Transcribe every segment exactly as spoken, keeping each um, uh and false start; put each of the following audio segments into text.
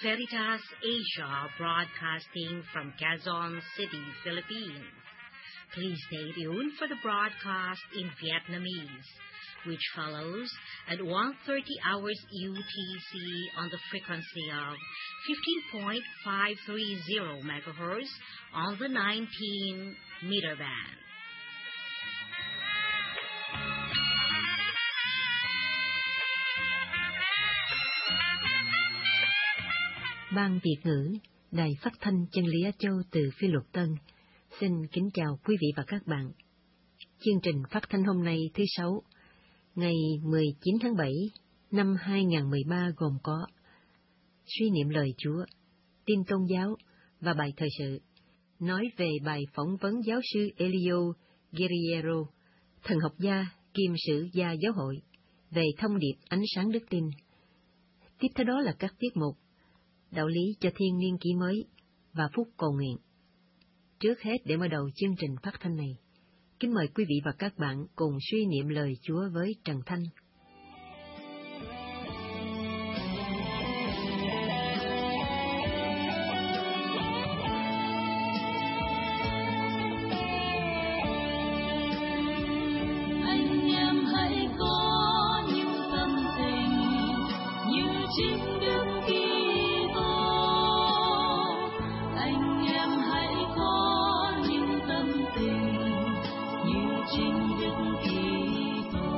Veritas Asia, broadcasting from Quezon City, Philippines. Please stay tuned for the broadcast in Vietnamese, which follows at one thirty hours U T C on the frequency of fifteen point five three zero megahertz on the nineteen meter band. Ban Việt ngữ, Đài Phát thanh Chân lý Á Châu từ Phi Luật Tân, xin kính chào quý vị và các bạn. Chương trình phát thanh hôm nay thứ Sáu, ngày mười chín tháng bảy năm hai nghìn không trăm mười ba gồm có suy niệm lời Chúa, tin tôn giáo và bài thời sự, nói về bài phỏng vấn giáo sư Elio Guerriero, thần học gia kiêm sử gia giáo hội, về thông điệp ánh sáng đức tin. Tiếp theo đó là các tiết mục đạo lý cho thiên niên kỷ mới và phút cầu nguyện. Trước hết, để mở đầu chương trình phát thanh này, kính mời quý vị và các bạn cùng suy niệm lời Chúa với Trần Thanh. Anh em hãy có những tâm tình như chính Đức Kitô. Anh em hãy có những tâm tình như chính Đức Kitô.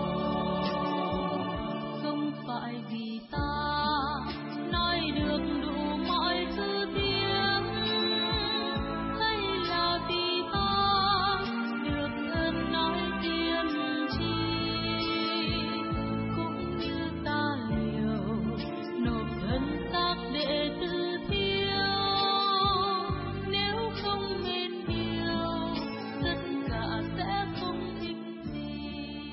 Không phải vì ta nói được đủ mọi thứ tiếng, hay là vì ta được ơn nói tiên tri, cũng như ta liều nộp thân xác để tự tiêu. Nếu không mến yêu, tất cả sẽ không ích gì.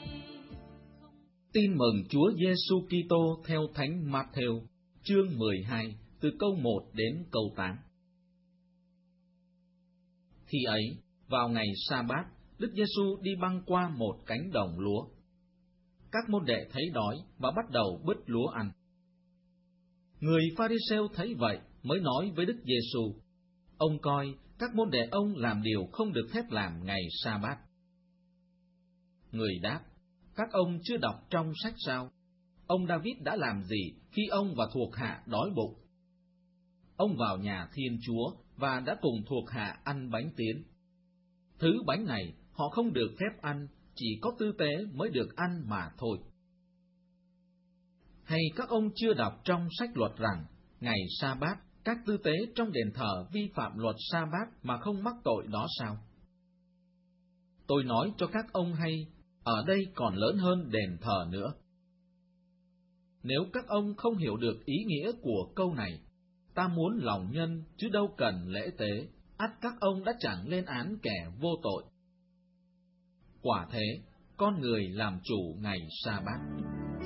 Tin mừng Chúa Giêsu Kitô theo Thánh Matthew, chương mười hai, từ câu một đến câu tám. Khi ấy, vào ngày Sa-bát, Đức Giêsu đi băng qua một cánh đồng lúa. Các môn đệ thấy đói và bắt đầu bứt lúa ăn. Người Pha-ri-sêu thấy vậy mới nói với Đức Giêsu: ông coi các môn đệ ông làm điều không được phép làm ngày Sa-bát. Người đáp: các ông chưa đọc trong sách sao? Ông David đã làm gì khi ông và thuộc hạ đói bụng? Ông vào nhà Thiên Chúa và đã cùng thuộc hạ ăn bánh tiến. Thứ bánh này họ không được phép ăn, chỉ có tư tế mới được ăn mà thôi. Hay các ông chưa đọc trong sách luật rằng, ngày Sa-bát, các tư tế trong đền thờ vi phạm luật Sa-bát mà không mắc tội đó sao? Tôi nói cho các ông hay, ở đây còn lớn hơn đền thờ nữa. Nếu các ông không hiểu được ý nghĩa của câu này, ta muốn lòng nhân chứ đâu cần lễ tế, ắt các ông đã chẳng lên án kẻ vô tội. Quả thế, con người làm chủ ngày Sa-bát.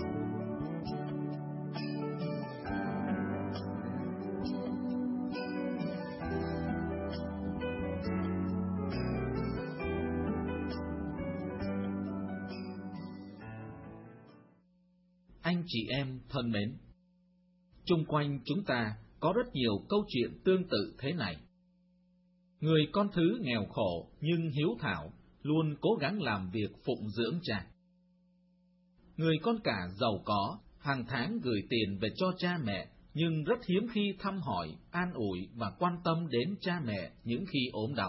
Anh chị em thân mến, chung quanh chúng ta có rất nhiều câu chuyện tương tự thế này. Người con thứ nghèo khổ nhưng hiếu thảo, luôn cố gắng làm việc phụng dưỡng cha. Người con cả giàu có, hàng tháng gửi tiền về cho cha mẹ, nhưng rất hiếm khi thăm hỏi, an ủi và quan tâm đến cha mẹ những khi ốm đau.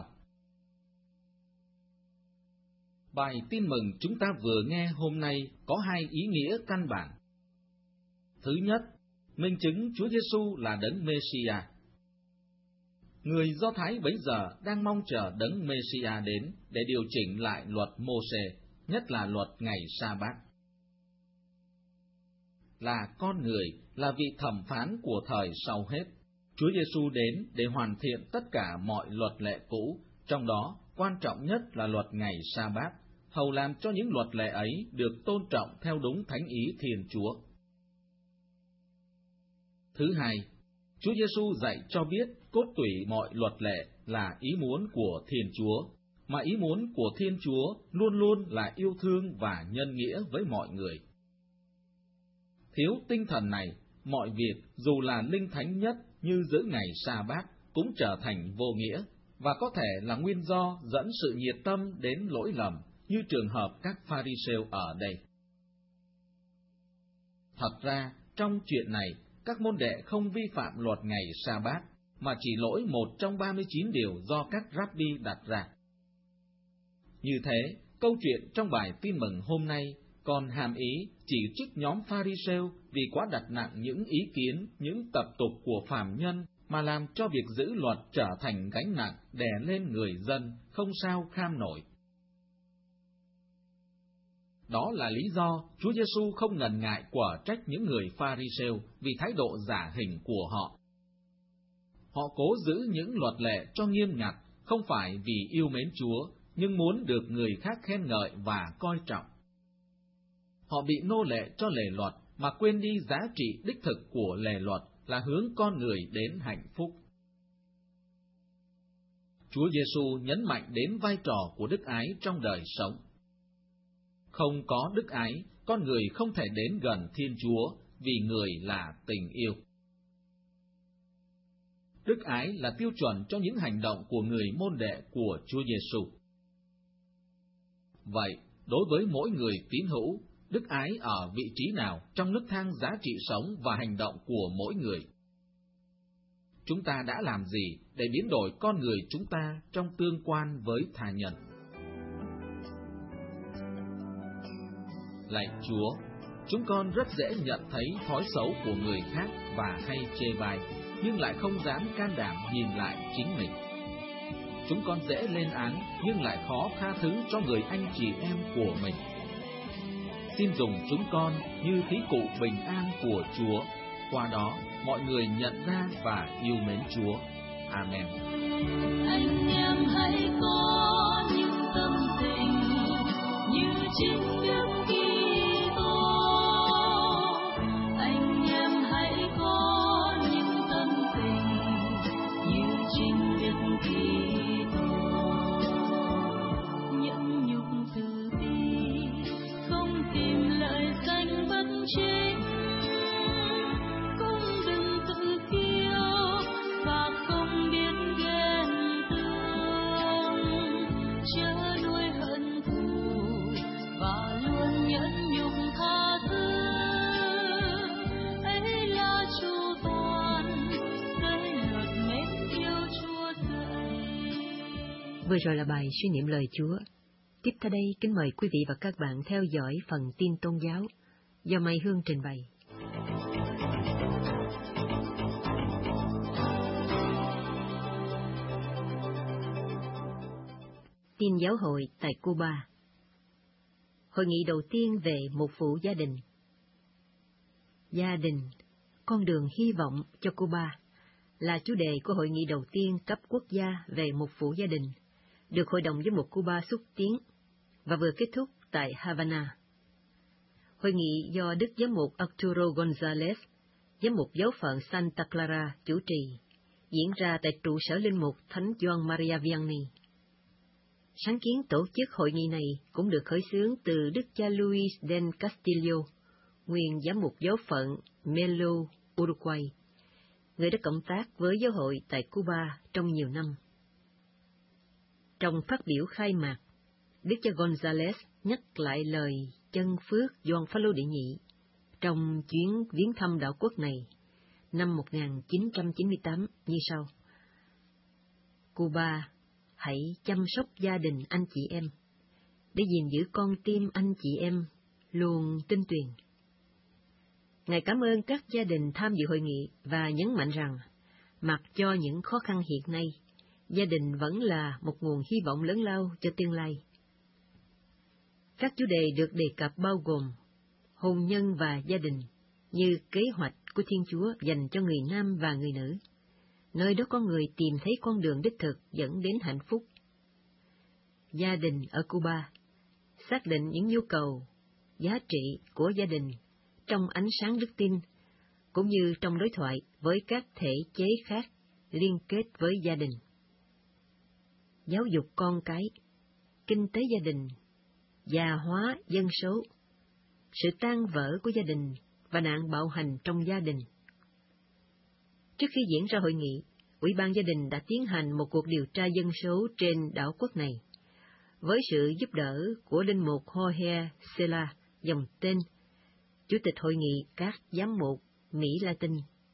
Bài tin mừng chúng ta vừa nghe hôm nay có hai ý nghĩa căn bản. Thứ nhất, minh chứng Chúa Giêsu là đấng Mê-si-a. Người Do Thái bấy giờ đang mong chờ đấng Mê-si-a đến để điều chỉnh lại luật Mô-sê, nhất là luật ngày Sa-bát. Là con người, là vị thẩm phán của thời sau hết, Chúa Giêsu đến để hoàn thiện tất cả mọi luật lệ cũ, trong đó quan trọng nhất là luật ngày Sa-bát, hầu làm cho những luật lệ ấy được tôn trọng theo đúng thánh ý Thiên Chúa. Thứ hai, Chúa Giêsu dạy cho biết cốt tủy mọi luật lệ là ý muốn của Thiên Chúa, mà ý muốn của Thiên Chúa luôn luôn là yêu thương và nhân nghĩa với mọi người. Thiếu tinh thần này, mọi việc dù là linh thánh nhất như giữ ngày sa bát cũng trở thành vô nghĩa, và có thể là nguyên do dẫn sự nhiệt tâm đến lỗi lầm, như trường hợp các Pha-ri-sêu ở đây. Thật ra, trong chuyện này, các môn đệ không vi phạm luật ngày sa bát, mà chỉ lỗi một trong ba mươi chín điều do các Rabbi đặt ra. Như thế, câu chuyện trong bài tin mừng hôm nay còn hàm ý chỉ trích nhóm Pha-ri-sêu vì quá đặt nặng những ý kiến, những tập tục của phàm nhân, mà làm cho việc giữ luật trở thành gánh nặng đè lên người dân, không sao kham nổi. Đó là lý do Chúa Giêsu không ngần ngại quở trách những người Pha-ri-sêu vì thái độ giả hình của họ. Họ cố giữ những luật lệ cho nghiêm ngặt, không phải vì yêu mến Chúa, nhưng muốn được người khác khen ngợi và coi trọng. Họ bị nô lệ cho lề luật, mà quên đi giá trị đích thực của lề luật là hướng con người đến hạnh phúc. Chúa Giêsu nhấn mạnh đến vai trò của đức ái trong đời sống. Không có đức ái, con người không thể đến gần Thiên Chúa, vì người là tình yêu. Đức ái là tiêu chuẩn cho những hành động của người môn đệ của Chúa Giêsu. Vậy, đối với mỗi người tín hữu, đức ái ở vị trí nào trong nấc thang giá trị sống và hành động của mỗi người? Chúng ta đã làm gì để biến đổi con người chúng ta trong tương quan với tha nhân? Lạy Chúa, chúng con rất dễ nhận thấy thói xấu của người khác và hay chê bai, nhưng lại không dám can đảm nhìn lại chính mình. Chúng con dễ lên án, nhưng lại khó tha thứ cho người anh chị em của mình. Xin dùng chúng con như thí cụ bình an của Chúa, qua đó mọi người nhận ra và yêu mến Chúa. Amen. Anh em hãy có những tâm tình như chính Đức Kitô. Anh em hãy có những tâm tình như chính Đức Kitô. Nhẫn nhục từ bi, không tìm lợi danh bất chính, cũng đừng tự kiêu và không biết ghen tương, chớ nuôi hận thù và luôn nhẫn nhục tha thứ. Ấy là chu toàn giới luật mến yêu Chúa dạy. Vừa rồi là bài suy niệm lời Chúa. Tiếp theo đây, kính mời quý vị và các bạn theo dõi phần tin tôn giáo do Mai Hương trình bày. Tin giáo hội tại Cuba. Hội nghị đầu tiên về một vụ gia đình. Gia đình, con đường hy vọng cho Cuba, là chủ đề của hội nghị đầu tiên cấp quốc gia về một vụ gia đình, được Hội đồng Giám mục Cuba xúc tiến và vừa kết thúc tại Havana. Hội nghị do Đức Giám mục Arturo González, Giám mục giáo phận Santa Clara chủ trì, diễn ra tại trụ sở linh mục Thánh Gioan Maria Vianney. Sáng kiến tổ chức hội nghị này cũng được khởi xướng từ Đức cha Luis del Castillo, nguyên giám mục giáo phận Melo, Uruguay, người đã cộng tác với giáo hội tại Cuba trong nhiều năm. Trong phát biểu khai mạc, Đức cha González nhắc lại lời chân phước Gioan Phaolô đệ nhị trong chuyến viếng thăm đảo quốc này năm một nghìn chín trăm chín mươi tám như sau: Cuba, hãy chăm sóc gia đình anh chị em, để gìn giữ con tim anh chị em luôn tinh tuyền. Ngài cảm ơn các gia đình tham dự hội nghị và nhấn mạnh rằng, mặc cho những khó khăn hiện nay, gia đình vẫn là một nguồn hy vọng lớn lao cho tương lai. Các chủ đề được đề cập bao gồm hôn nhân và gia đình như kế hoạch của Thiên Chúa dành cho người nam và người nữ, nơi đó con người tìm thấy con đường đích thực dẫn đến hạnh phúc. Gia đình ở Cuba, xác định những nhu cầu, giá trị của gia đình trong ánh sáng đức tin, cũng như trong đối thoại với các thể chế khác liên kết với gia đình. Giáo dục con cái, kinh tế gia đình, già hóa dân số, sự tan vỡ của gia đình và nạn bạo hành trong gia đình, Trước khi diễn ra hội nghị, Ủy ban gia đình đã tiến hành một cuộc điều tra dân số trên đảo quốc này, với sự giúp đỡ của linh mục Jorge Sela, dòng tên, Chủ tịch Hội nghị các giám mục Mỹ Latin.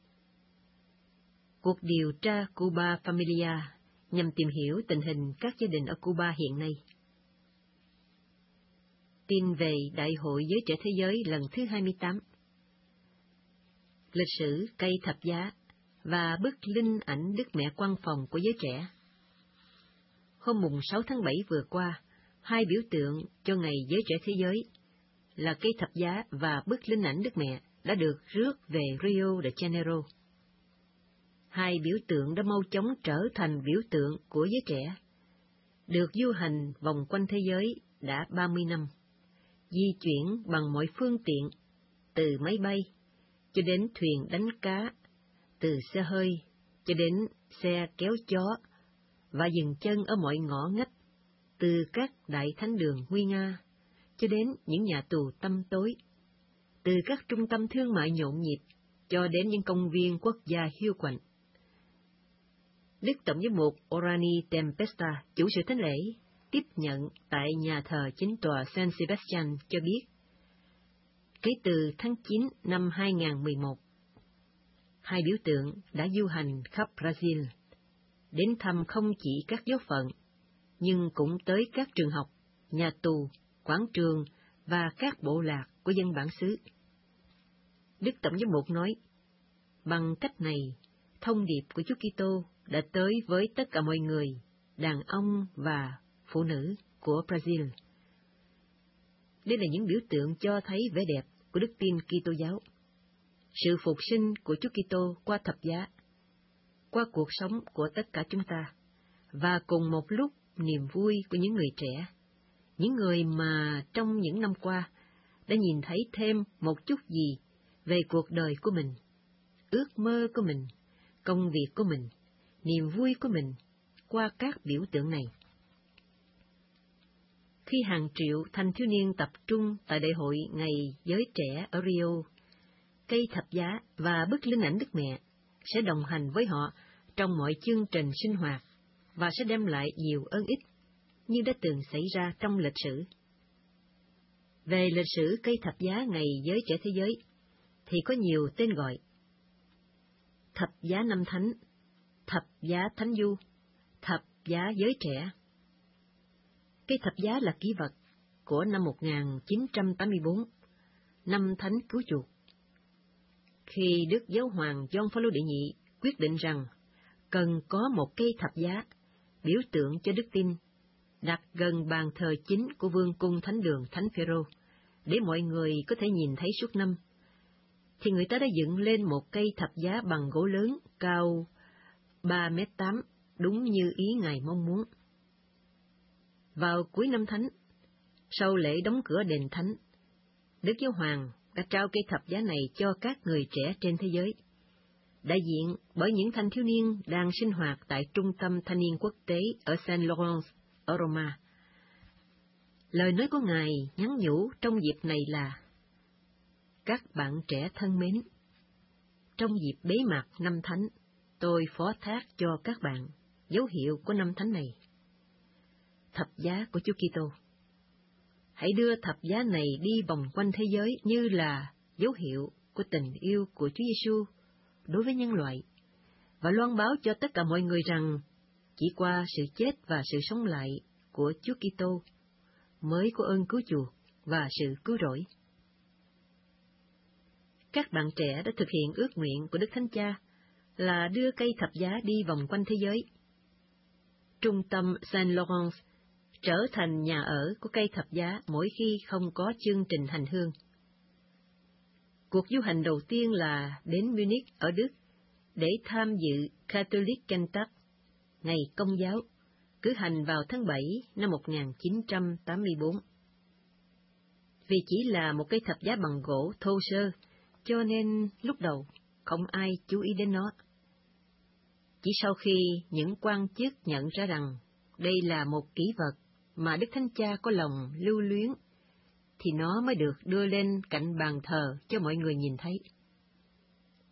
Cuộc điều tra Cuba Familia nhằm tìm hiểu tình hình các gia đình ở Cuba hiện nay. Tin về Đại hội Giới Trẻ Thế Giới lần thứ hai mươi tám. Lịch sử cây thập giá và bức linh ảnh Đức Mẹ Quan Phòng của giới trẻ. Hôm mùng sáu tháng bảy vừa qua, hai biểu tượng cho Ngày Giới Trẻ Thế Giới là cây thập giá và bức linh ảnh Đức Mẹ đã được rước về Rio de Janeiro. Hai biểu tượng đã mau chóng trở thành biểu tượng của giới trẻ, được du hành vòng quanh thế giới đã ba mươi năm, di chuyển bằng mọi phương tiện, từ máy bay cho đến thuyền đánh cá, từ xe hơi cho đến xe kéo chó, và dừng chân ở mọi ngõ ngách, từ các đại thánh đường nguy nga cho đến những nhà tù tăm tối, từ các trung tâm thương mại nhộn nhịp cho đến những công viên quốc gia hiu quạnh. Đức Tổng giám mục Orani Tempesta, chủ sự thánh lễ, tiếp nhận tại nhà thờ chính tòa San Sebastian cho biết, kể từ tháng chín năm hai nghìn không trăm mười một, hai biểu tượng đã du hành khắp Brazil, đến thăm không chỉ các giáo phận, nhưng cũng tới các trường học, nhà tù, quảng trường và các bộ lạc của dân bản xứ. Đức Tổng giám mục nói, bằng cách này, thông điệp của Chúa Kitô đã tới với tất cả mọi người, đàn ông và phụ nữ của Brazil. Đây là những biểu tượng cho thấy vẻ đẹp của đức tin Kitô giáo, sự phục sinh của Chúa Kitô qua thập giá, qua cuộc sống của tất cả chúng ta, và cùng một lúc niềm vui của những người trẻ, những người mà trong những năm qua đã nhìn thấy thêm một chút gì về cuộc đời của mình, ước mơ của mình, công việc của mình, niềm vui của mình qua các biểu tượng này. Khi hàng triệu thanh thiếu niên tập trung tại đại hội Ngày Giới Trẻ ở Rio, cây thập giá và bức linh ảnh Đức Mẹ sẽ đồng hành với họ trong mọi chương trình sinh hoạt và sẽ đem lại nhiều ơn ích như đã từng xảy ra trong lịch sử. Về lịch sử cây thập giá Ngày Giới Trẻ Thế Giới thì có nhiều tên gọi: thập giá năm thánh, thập giá thánh du, thập giá giới trẻ. Cây thập giá là kỷ vật của năm một nghìn chín trăm tám mươi bốn, năm thánh cứu chuộc. Khi Đức Giáo hoàng Gioan Phaolô đệ nhị quyết định rằng cần có một cây thập giá, biểu tượng cho đức tin, đặt gần bàn thờ chính của vương cung thánh đường Thánh Phêrô, để mọi người có thể nhìn thấy suốt năm, thì người ta đã dựng lên một cây thập giá bằng gỗ lớn cao ba mét tám, đúng như ý Ngài mong muốn. Vào cuối năm thánh, sau lễ đóng cửa đền thánh, Đức Giáo hoàng đã trao cây thập giá này cho các người trẻ trên thế giới, đại diện bởi những thanh thiếu niên đang sinh hoạt tại Trung tâm Thanh niên Quốc tế ở Saint Laurent, ở Roma. Lời nói của Ngài nhắn nhủ trong dịp này là: các bạn trẻ thân mến, trong dịp bế mạc năm thánh, tôi phó thác cho các bạn dấu hiệu của năm thánh này, thập giá của Chúa Kitô. Hãy đưa thập giá này đi vòng quanh thế giới như là dấu hiệu của tình yêu của Chúa Giêsu đối với nhân loại, và loan báo cho tất cả mọi người rằng chỉ qua sự chết và sự sống lại của Chúa Kitô mới có ơn cứu chuộc và sự cứu rỗi. Các bạn trẻ đã thực hiện ước nguyện của Đức Thánh Cha là đưa cây thập giá đi vòng quanh thế giới. Trung tâm Saint Laurent trở thành nhà ở của cây thập giá mỗi khi không có chương trình hành hương. Cuộc du hành đầu tiên là đến Munich ở Đức để tham dự Catholic Kentuck, ngày Công giáo, cử hành vào tháng bảy năm một nghìn chín trăm tám mươi bốn. Vì chỉ là một cây thập giá bằng gỗ thô sơ, cho nên lúc đầu không ai chú ý đến nó. Chỉ sau khi những quan chức nhận ra rằng đây là một kỷ vật mà Đức Thánh Cha có lòng lưu luyến, thì nó mới được đưa lên cạnh bàn thờ cho mọi người nhìn thấy.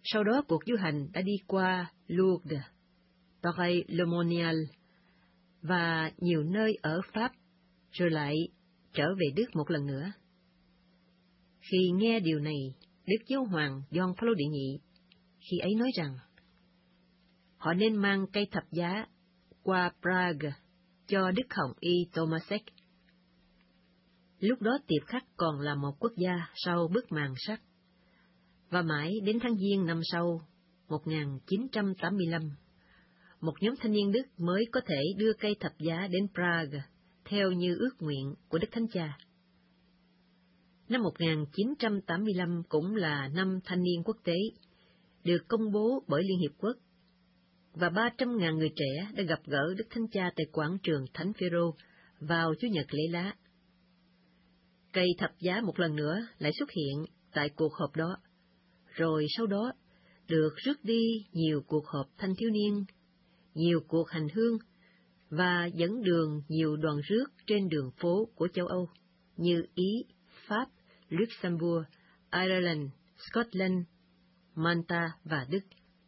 Sau đó cuộc du hành đã đi qua Lourdes, Paris-le-Monial và nhiều nơi ở Pháp, rồi lại trở về Đức một lần nữa. Khi nghe điều này, Đức Giáo hoàng Gioan Phaolô đệ nhị khi ấy nói rằng họ nên mang cây thập giá qua Prague cho Đức Hồng Y Tomasek. Lúc đó Tiệp Khắc còn là một quốc gia sau bức màn sắt, và mãi đến tháng Giêng năm sau, một nghìn chín trăm tám mươi lăm, một nhóm thanh niên Đức mới có thể đưa cây thập giá đến Prague, theo như ước nguyện của Đức Thánh Cha. Năm một nghìn chín trăm tám mươi lăm cũng là năm thanh niên quốc tế, được công bố bởi Liên Hiệp Quốc, và ba trăm ngàn người trẻ đã gặp gỡ Đức Thánh Cha tại quảng trường Thánh Phêrô vào Chủ nhật lễ lá. Cây thập giá một lần nữa lại xuất hiện tại cuộc họp đó, rồi sau đó được rước đi nhiều cuộc họp thanh thiếu niên, nhiều cuộc hành hương, và dẫn đường nhiều đoàn rước trên đường phố của châu Âu, như Ý, Pháp, Luxembourg, Ireland, Scotland, Malta và Đức.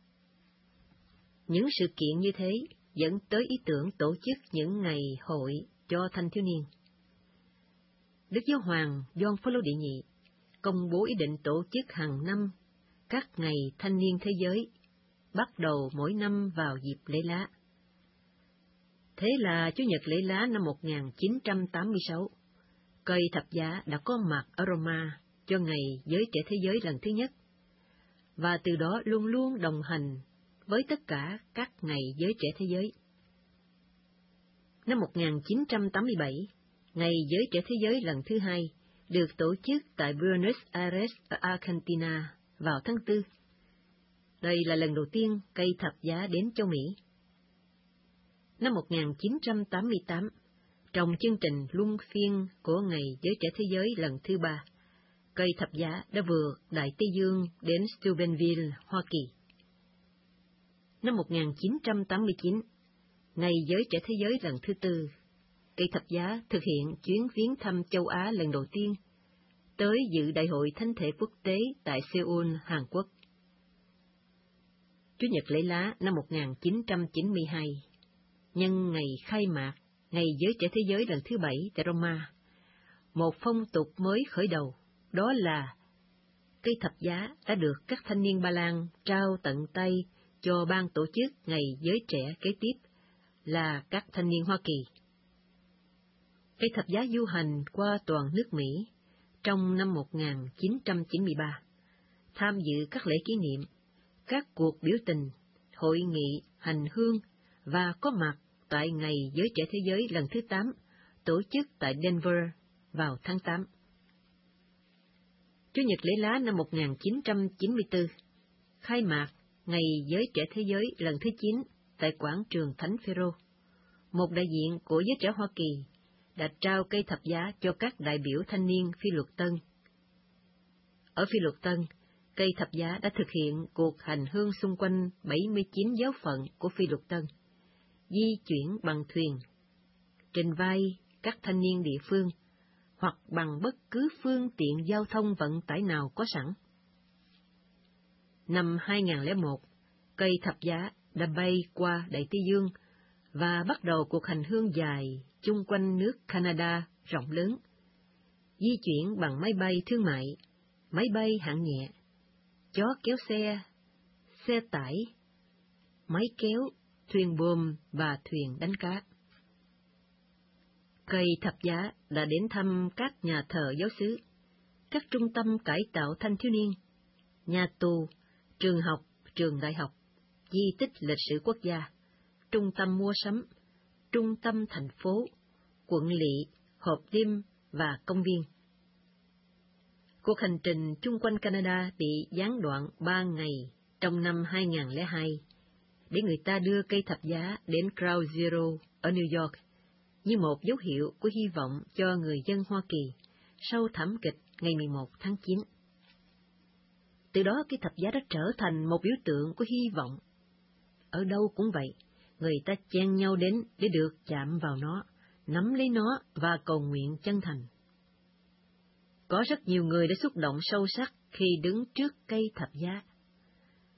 Những sự kiện như thế dẫn tới ý tưởng tổ chức những ngày hội cho thanh thiếu niên. Đức Giáo hoàng Gioan Phaolô đệ nhị công bố ý định tổ chức hàng năm các ngày thanh niên thế giới, bắt đầu mỗi năm vào dịp lễ lá. Thế là Chủ nhật lễ lá năm một nghìn chín trăm tám mươi sáu, cây thập giá đã có mặt ở Roma cho ngày giới trẻ thế giới lần thứ nhất, và từ đó luôn luôn đồng hành với tất cả các ngày giới trẻ thế giới. Năm một nghìn chín trăm tám mươi bảy, ngày giới trẻ thế giới lần thứ hai được tổ chức tại Buenos Aires ở Argentina vào tháng tư. Đây là lần đầu tiên cây thập giá đến châu Mỹ. Năm một nghìn chín trăm tám mươi tám, trong chương trình luân phiên của Ngày Giới Trẻ Thế Giới lần thứ ba, cây thập giá đã vượt Đại Tây Dương đến Steubenville, Hoa Kỳ. Năm một nghìn chín trăm tám mươi chín, Ngày Giới Trẻ Thế Giới lần thứ tư, cây thập giá thực hiện chuyến viếng thăm châu Á lần đầu tiên, tới dự Đại hội Thánh thể quốc tế tại Seoul, Hàn Quốc. Chủ nhật lễ lá năm một nghìn chín trăm chín mươi hai, nhân ngày khai mạc Ngày Giới Trẻ Thế Giới lần thứ bảy tại Roma, một phong tục mới khởi đầu, đó là cây thập giá đã được các thanh niên Ba Lan trao tận tay cho ban tổ chức Ngày Giới Trẻ kế tiếp là các thanh niên Hoa Kỳ. Cây thập giá du hành qua toàn nước Mỹ trong năm một nghìn chín trăm chín mươi ba, tham dự các lễ kỷ niệm, các cuộc biểu tình, hội nghị, hành hương và có mặt tại Ngày Giới Trẻ Thế Giới lần thứ tám, tổ chức tại Denver vào tháng tám. Chủ nhật lễ lá năm một nghìn chín trăm chín mươi tư, khai mạc Ngày Giới Trẻ Thế Giới lần thứ chín tại quảng trường Thánh Phêrô. Một đại diện của giới trẻ Hoa Kỳ đã trao cây thập giá cho các đại biểu thanh niên Phi Luật Tân. Ở Phi Luật Tân, cây thập giá đã thực hiện cuộc hành hương xung quanh bảy mươi chín giáo phận của Phi Luật Tân, di chuyển bằng thuyền, trên vai các thanh niên địa phương, hoặc bằng bất cứ phương tiện giao thông vận tải nào có sẵn. Năm hai nghìn lẻ một, cây thập giá đã bay qua Đại Tây Dương và bắt đầu cuộc hành hương dài chung quanh nước Canada rộng lớn, di chuyển bằng máy bay thương mại, máy bay hạng nhẹ, chó kéo xe, xe tải, máy kéo, thuyền buồm và thuyền đánh cá. Cây thập giá đã đến thăm các nhà thờ giáo xứ, các trung tâm cải tạo thanh thiếu niên, nhà tù, trường học, trường đại học, di tích lịch sử quốc gia, trung tâm mua sắm, trung tâm thành phố, quận lỵ, hộp đêm và công viên. Cuộc hành trình chung quanh Canada bị gián đoạn ba ngày trong năm hai nghìn lẻ hai, để người ta đưa cây thập giá đến Ground Zero ở New York, như một dấu hiệu của hy vọng cho người dân Hoa Kỳ sau thảm kịch ngày mười một tháng chín. Từ đó cây thập giá đã trở thành một biểu tượng của hy vọng. Ở đâu cũng vậy, người ta chen nhau đến để được chạm vào nó, nắm lấy nó và cầu nguyện chân thành. Có rất nhiều người đã xúc động sâu sắc khi đứng trước cây thập giá.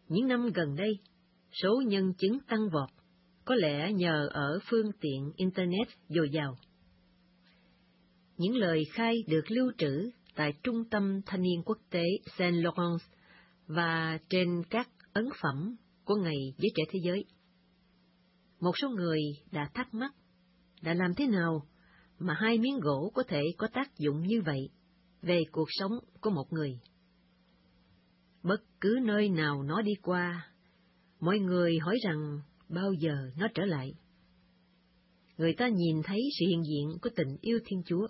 Những năm gần đây, số nhân chứng tăng vọt, có lẽ nhờ ở phương tiện Internet dồi dào. Những lời khai được lưu trữ tại Trung tâm Thanh niên Quốc tế Saint Laurent và trên các ấn phẩm của Ngày Giới Trẻ Thế Giới. Một số người đã thắc mắc, đã làm thế nào mà hai miếng gỗ có thể có tác dụng như vậy về cuộc sống của một người? Bất cứ nơi nào nó đi qua, mọi người hỏi rằng bao giờ nó trở lại. Người ta nhìn thấy sự hiện diện của tình yêu Thiên Chúa.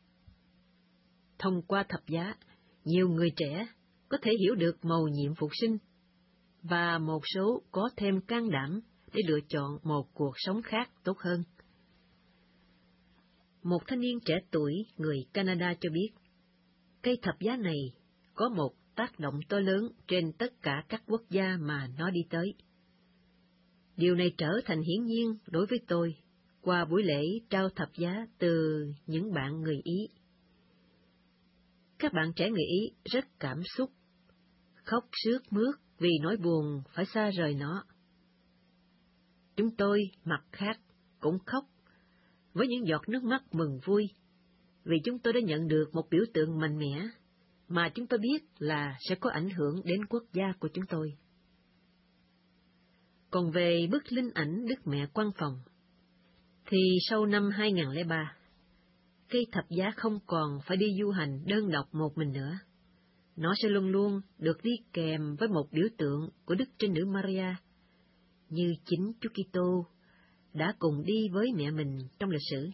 Thông qua thập giá, nhiều người trẻ có thể hiểu được mầu nhiệm phục sinh, và một số có thêm can đảm để lựa chọn một cuộc sống khác tốt hơn. Một thanh niên trẻ tuổi người Canada cho biết, cây thập giá này có một tác động to lớn trên tất cả các quốc gia mà nó đi tới. Điều này trở thành hiển nhiên đối với tôi qua buổi lễ trao thập giá từ những bạn người Ý. Các bạn trẻ người Ý rất cảm xúc, khóc sướt mướt vì nỗi buồn phải xa rời nó. Chúng tôi, mặt khác, cũng khóc với những giọt nước mắt mừng vui, vì chúng tôi đã nhận được một biểu tượng mạnh mẽ mà chúng tôi biết là sẽ có ảnh hưởng đến quốc gia của chúng tôi. Còn về bức linh ảnh Đức Mẹ Quan Phòng, thì sau năm hai nghìn lẻ ba, cây thập giá không còn phải đi du hành đơn độc một mình nữa. Nó sẽ luôn luôn được đi kèm với một biểu tượng của Đức Trinh Nữ Maria, như chính Chúa Kitô đã cùng đi với mẹ mình trong lịch sử.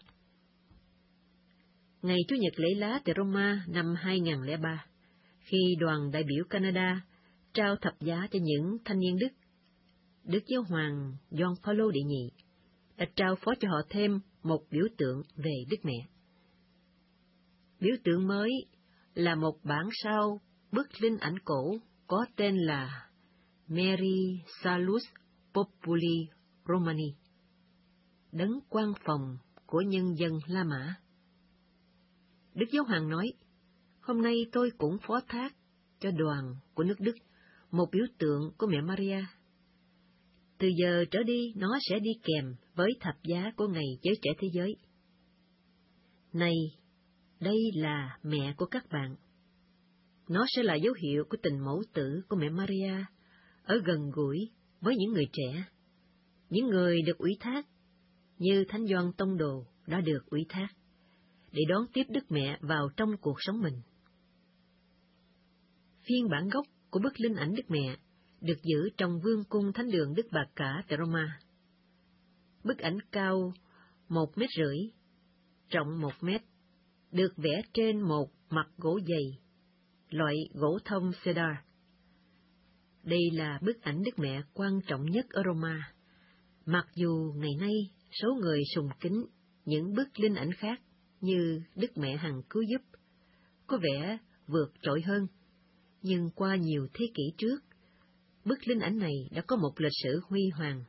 Ngày Chủ nhật lễ lá tại Roma năm hai nghìn lẻ ba, khi đoàn đại biểu Canada trao thập giá cho những thanh niên Đức, Đức Giáo hoàng Gioan Phaolô đệ nhị đã trao phó cho họ thêm một biểu tượng về Đức Mẹ. Biểu tượng mới là một bản sao bức linh ảnh cổ có tên là Mary Salus Populi Romani, đấng quan phòng của nhân dân La Mã. Đức Giáo hoàng nói, hôm nay tôi cũng phó thác cho đoàn của nước Đức một biểu tượng của mẹ Maria. Từ giờ trở đi nó sẽ đi kèm với thập giá của Ngày Giới Trẻ Thế Giới. Này, đây là mẹ của các bạn. Nó sẽ là dấu hiệu của tình mẫu tử của mẹ Maria ở gần gũi với những người trẻ, những người được ủy thác, như Thánh Gioan Tông Đồ đã được ủy thác, để đón tiếp Đức Mẹ vào trong cuộc sống mình. Phiên bản gốc của bức linh ảnh Đức Mẹ được giữ trong vương cung Thánh đường Đức Bà Cả tại Roma. Bức ảnh cao một mét rưỡi, rộng một mét, được vẽ trên một mặt gỗ dày, loại gỗ thông cedar. Đây là bức ảnh Đức Mẹ quan trọng nhất ở Roma, mặc dù ngày nay số người sùng kính những bức linh ảnh khác như Đức Mẹ Hằng Cứu Giúp có vẻ vượt trội hơn, nhưng qua nhiều thế kỷ trước, bức linh ảnh này đã có một lịch sử huy hoàng.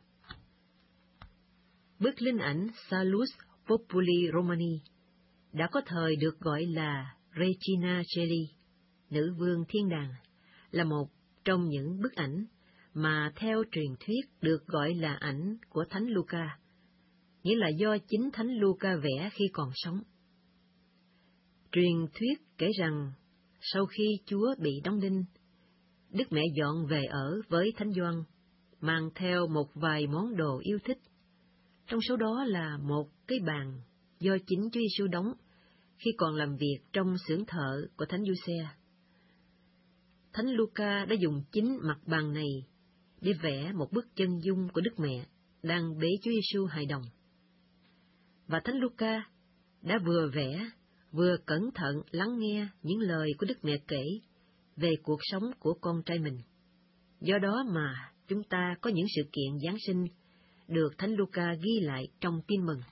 Bức linh ảnh Salus Populi Romani đã có thời được gọi là Regina Coeli, nữ vương thiên đàng, là một trong những bức ảnh mà theo truyền thuyết được gọi là ảnh của Thánh Luca, nghĩa là do chính Thánh Luca vẽ khi còn sống. Truyền thuyết kể rằng, sau khi Chúa bị đóng đinh, Đức Mẹ dọn về ở với Thánh Gioan, mang theo một vài món đồ yêu thích. Trong số đó là một cái bàn do chính Chúa Giêsu đóng khi còn làm việc trong xưởng thợ của Thánh Giuse. Thánh Luca đã dùng chính mặt bàn này để vẽ một bức chân dung của Đức Mẹ đang bế Chúa Giêsu hài đồng. Và Thánh Luca đã vừa vẽ, vừa cẩn thận lắng nghe những lời của Đức Mẹ kể về cuộc sống của con trai mình. Do đó mà chúng ta có những sự kiện Giáng sinh được Thánh Luca ghi lại trong Tin Mừng.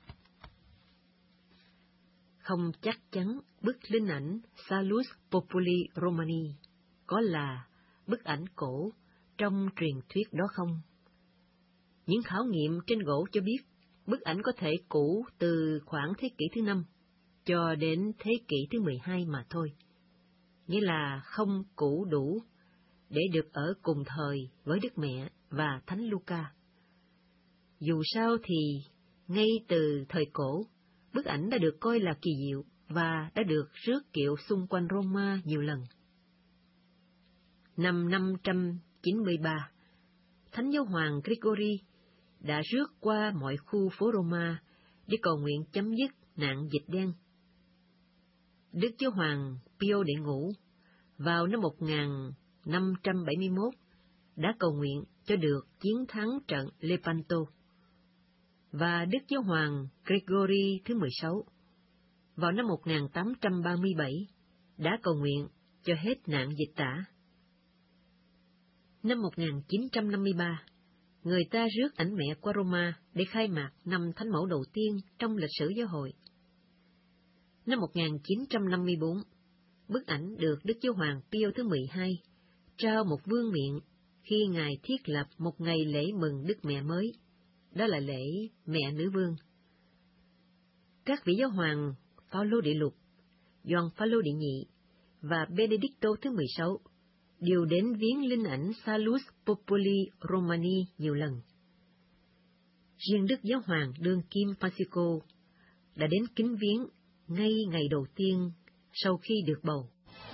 Không chắc chắn bức linh ảnh Salus Populi Romani có là bức ảnh cổ trong truyền thuyết đó không. Những khảo nghiệm trên gỗ cho biết bức ảnh có thể cũ từ khoảng thế kỷ thứ năm cho đến thế kỷ thứ mười hai mà thôi, nghĩa là không cũ đủ để được ở cùng thời với Đức Mẹ và Thánh Luca. Dù sao thì, ngay từ thời cổ, bức ảnh đã được coi là kỳ diệu và đã được rước kiệu xung quanh Roma nhiều lần. Năm năm trăm chín mươi ba, Thánh Giáo hoàng Gregory đã rước qua mọi khu phố Roma để cầu nguyện chấm dứt nạn dịch đen. Đức Giáo hoàng Pio đệ ngũ vào năm một nghìn năm trăm bảy mươi mốt đã cầu nguyện cho được chiến thắng trận Lepanto, và Đức Giáo hoàng Gregory thứ mười sáu vào năm một nghìn tám trăm ba mươi bảy đã cầu nguyện cho hết nạn dịch tả. Năm một nghìn chín trăm năm mươi ba, người ta rước ảnh mẹ qua Roma để khai mạc năm thánh mẫu đầu tiên trong lịch sử giáo hội. Năm một nghìn chín trăm năm mươi bốn, bức ảnh được Đức Giáo hoàng Pio thứ mười hai trao một vương miện khi Ngài thiết lập một ngày lễ mừng Đức Mẹ mới, đó là lễ Mẹ Nữ Vương. Các vị giáo hoàng Phaolô đệ lục, Gioan Phaolô đệ nhị và Benedicto thứ mười sáu đều đến viếng linh ảnh Salus Populi Romani nhiều lần. Riêng Đức Giáo hoàng đương kim Francisco đã đến kính viếng ngay ngày đầu tiên sau khi được bầu.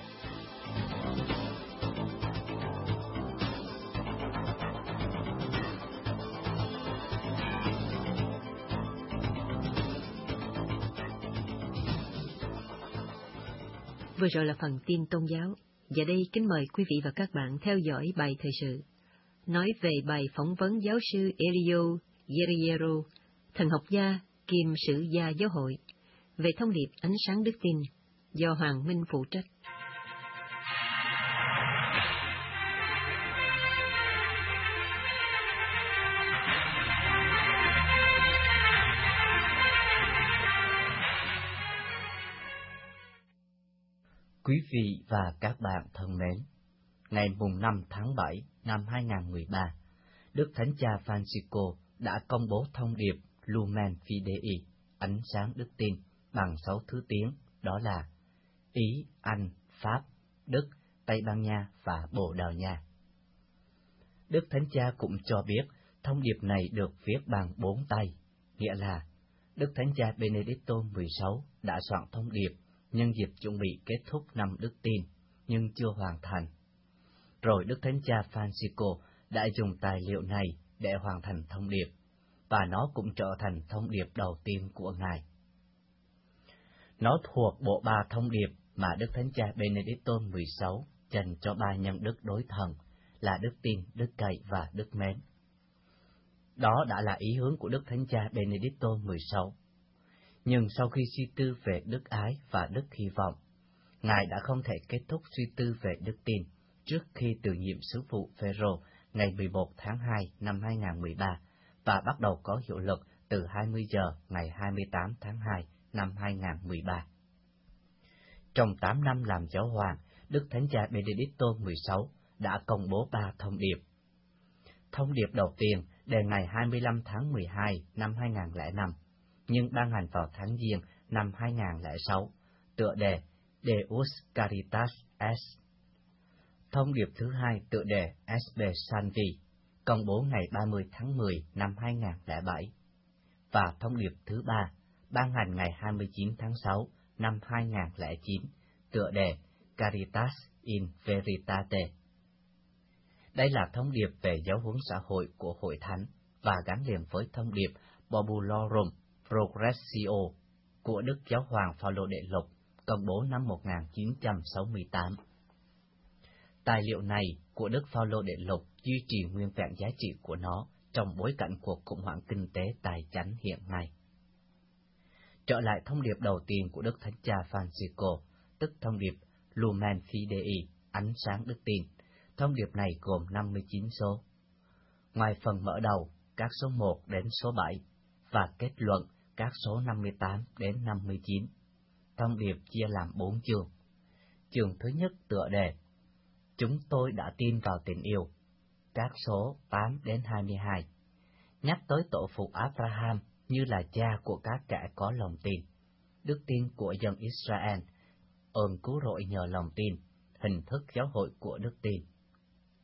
Vừa rồi là phần tin tôn giáo. Giờ đây kính mời quý vị và các bạn theo dõi bài thời sự, nói về bài phỏng vấn giáo sư Elio Guerriero, thần học gia kiêm sử gia giáo hội, về thông điệp ánh sáng đức tin do Hoàng Minh phụ trách. Quý vị và các bạn thân mến, ngày mùng năm tháng bảy năm hai nghìn không trăm mười ba, Đức Thánh Cha Francisco đã công bố thông điệp Lumen Fidei, ánh sáng đức tin, bằng sáu thứ tiếng, đó là Ý, Anh, Pháp, Đức, Tây Ban Nha và Bồ Đào Nha. Đức Thánh Cha cũng cho biết thông điệp này được viết bằng bốn tay, nghĩa là Đức Thánh Cha Benedicto mười sáu đã soạn thông điệp nhân dịp chuẩn bị kết thúc năm đức tin, nhưng chưa hoàn thành. Rồi Đức Thánh Cha Francisco đã dùng tài liệu này để hoàn thành thông điệp, và nó cũng trở thành thông điệp đầu tiên của Ngài. Nó thuộc bộ ba thông điệp mà Đức Thánh Cha Benedicto mười sáu dành cho ba nhân đức đối thần là đức tin, đức cậy và đức mến. Đó đã là ý hướng của Đức Thánh Cha Benedicto mười sáu. Nhưng sau khi suy tư về đức ái và đức hy vọng, Ngài đã không thể kết thúc suy tư về đức tin trước khi từ nhiệm sứ vụ Phêrô ngày mười một tháng hai năm hai nghìn không trăm mười ba và bắt đầu có hiệu lực từ hai mươi giờ ngày hai mươi tám tháng hai năm hai nghìn không trăm mười ba. Trong tám năm làm giáo hoàng, Đức Thánh Cha Benedicto mười sáu đã công bố ba thông điệp. Thông điệp đầu tiên đề ngày hai mươi lăm tháng mười hai năm hai nghìn không trăm lẻ năm, nhưng ban hành vào tháng Giêng năm hai nghìn không trăm lẻ sáu, tựa đề Deus Caritas Est. Thông điệp thứ hai tựa đề Espe Salvi, công bố ngày ba mươi tháng mười năm hai nghìn không trăm lẻ bảy. Và thông điệp thứ ba, ban hành ngày hai mươi chín tháng sáu năm hai nghìn không trăm lẻ chín, tựa đề Caritas in Veritate. Đây là thông điệp về giáo huấn xã hội của Hội Thánh và gắn liền với thông điệp Populorum Progressio của Đức Giáo hoàng Phaolô đệ lục, công bố năm một nghìn chín trăm sáu mươi tám. Tài liệu này của Đức Phaolô đệ lục duy trì nguyên vẹn giá trị của nó trong bối cảnh cuộc khủng hoảng kinh tế tài chánh hiện nay. Trở lại thông điệp đầu tiên của Đức Thánh Cha Francisco, tức thông điệp Lumen Fidei, ánh sáng đức tin. Thông điệp này gồm năm mươi chín số. Ngoài phần mở đầu, các số một đến số bảy, và kết luận các số năm mươi tám đến năm mươi chín. Thông điệp chia làm bốn chương. Chương thứ nhất tựa đề Chúng tôi đã tin vào tình yêu, các số tám đến hai mươi hai, nhắc tới tổ phụ Abraham như là cha của các kẻ có lòng tin, đức tin của dân Israel, ơn cứu rỗi nhờ lòng tin, hình thức giáo hội của đức tin.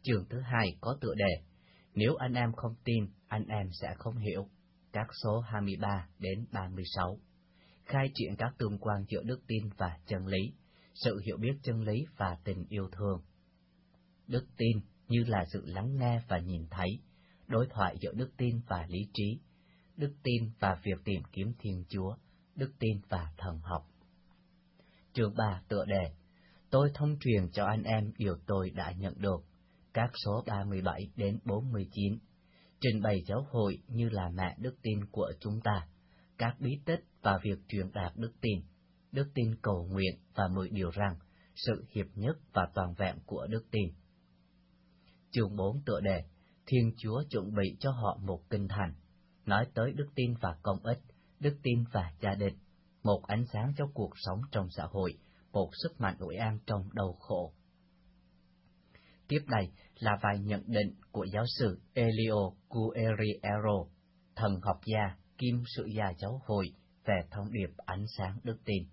Chương thứ hai có tựa đề: Nếu anh em không tin, anh em sẽ không hiểu. Các số hai mươi ba đến ba mươi sáu. Khai triển các tương quan giữa đức tin và chân lý, sự hiểu biết chân lý và tình yêu thương. Đức tin như là sự lắng nghe và nhìn thấy, đối thoại giữa đức tin và lý trí, đức tin và việc tìm kiếm Thiên Chúa, đức tin và thần học. Chương ba tựa đề: Tôi thông truyền cho anh em điều tôi đã nhận được. Các số ba mươi bảy đến bốn mươi chín. Trình bày giáo hội như là mẹ đức tin của chúng ta, các bí tích và việc truyền đạt đức tin, đức tin cầu nguyện và mười điều răn, sự hiệp nhất và toàn vẹn của đức tin. Chương bốn tựa đề: Thiên Chúa chuẩn bị cho họ một kinh thành, nói tới đức tin và công ích, đức tin và gia đình, một ánh sáng cho cuộc sống trong xã hội, một sức mạnh ủi an trong đau khổ. Tiếp đây là vài nhận định của giáo sư Elio Guerriero, thần học gia kiêm sự gia giáo hội, về thông điệp ánh sáng đức tin.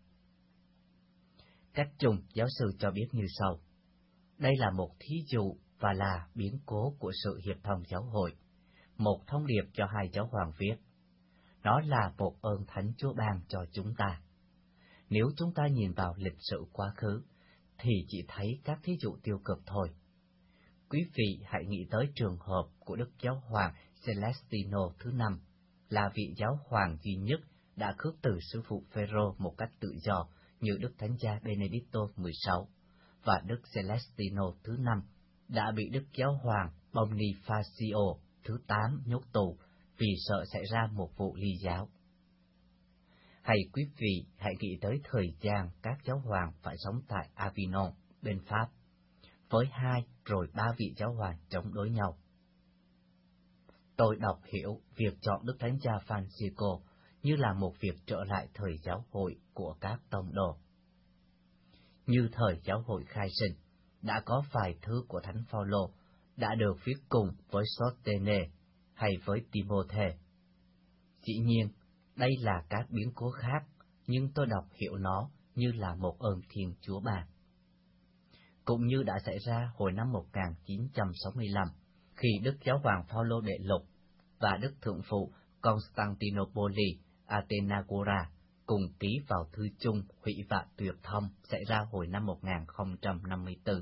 Cách chung, giáo sư cho biết như sau: Đây là một thí dụ và là biến cố của sự hiệp thông giáo hội, một thông điệp cho hai giáo hoàng viết. Nó là một ơn Thánh Chúa ban cho chúng ta. Nếu chúng ta nhìn vào lịch sử quá khứ, thì chỉ thấy các thí dụ tiêu cực thôi. Quý vị hãy nghĩ tới trường hợp của Đức Giáo hoàng Celestino thứ năm, là vị giáo hoàng duy nhất đã khước từ sư phụ Phêrô một cách tự do như Đức Thánh Cha Benedicto mười sáu, và Đức Celestino thứ năm đã bị Đức Giáo hoàng Bonifacio thứ tám nhốt tù vì sợ xảy ra một vụ ly giáo. Hay quý vị hãy nghĩ tới thời gian các giáo hoàng phải sống tại Avignon, bên Pháp, với hai rồi ba vị giáo hoàng chống đối nhau. Tôi đọc hiểu việc chọn Đức Thánh Cha Francisco như là một việc trở lại thời giáo hội của các tông đồ. Như thời giáo hội khai sinh, đã có vài thư của Thánh Phaolô đã được viết cùng với Sostene hay với Timôthê. Dĩ nhiên, đây là các biến cố khác, nhưng tôi đọc hiểu nó như là một ơn Thiên Chúa ban. Cũng như đã xảy ra hồi năm một nghìn chín trăm sáu mươi lăm, khi Đức Giáo hoàng Phaolô đệ lục và Đức Thượng phụ Constantinopoli Atenagora cùng ký vào thư chung hủy vạn tuyệt thông xảy ra hồi năm một nghìn không trăm năm mươi tư.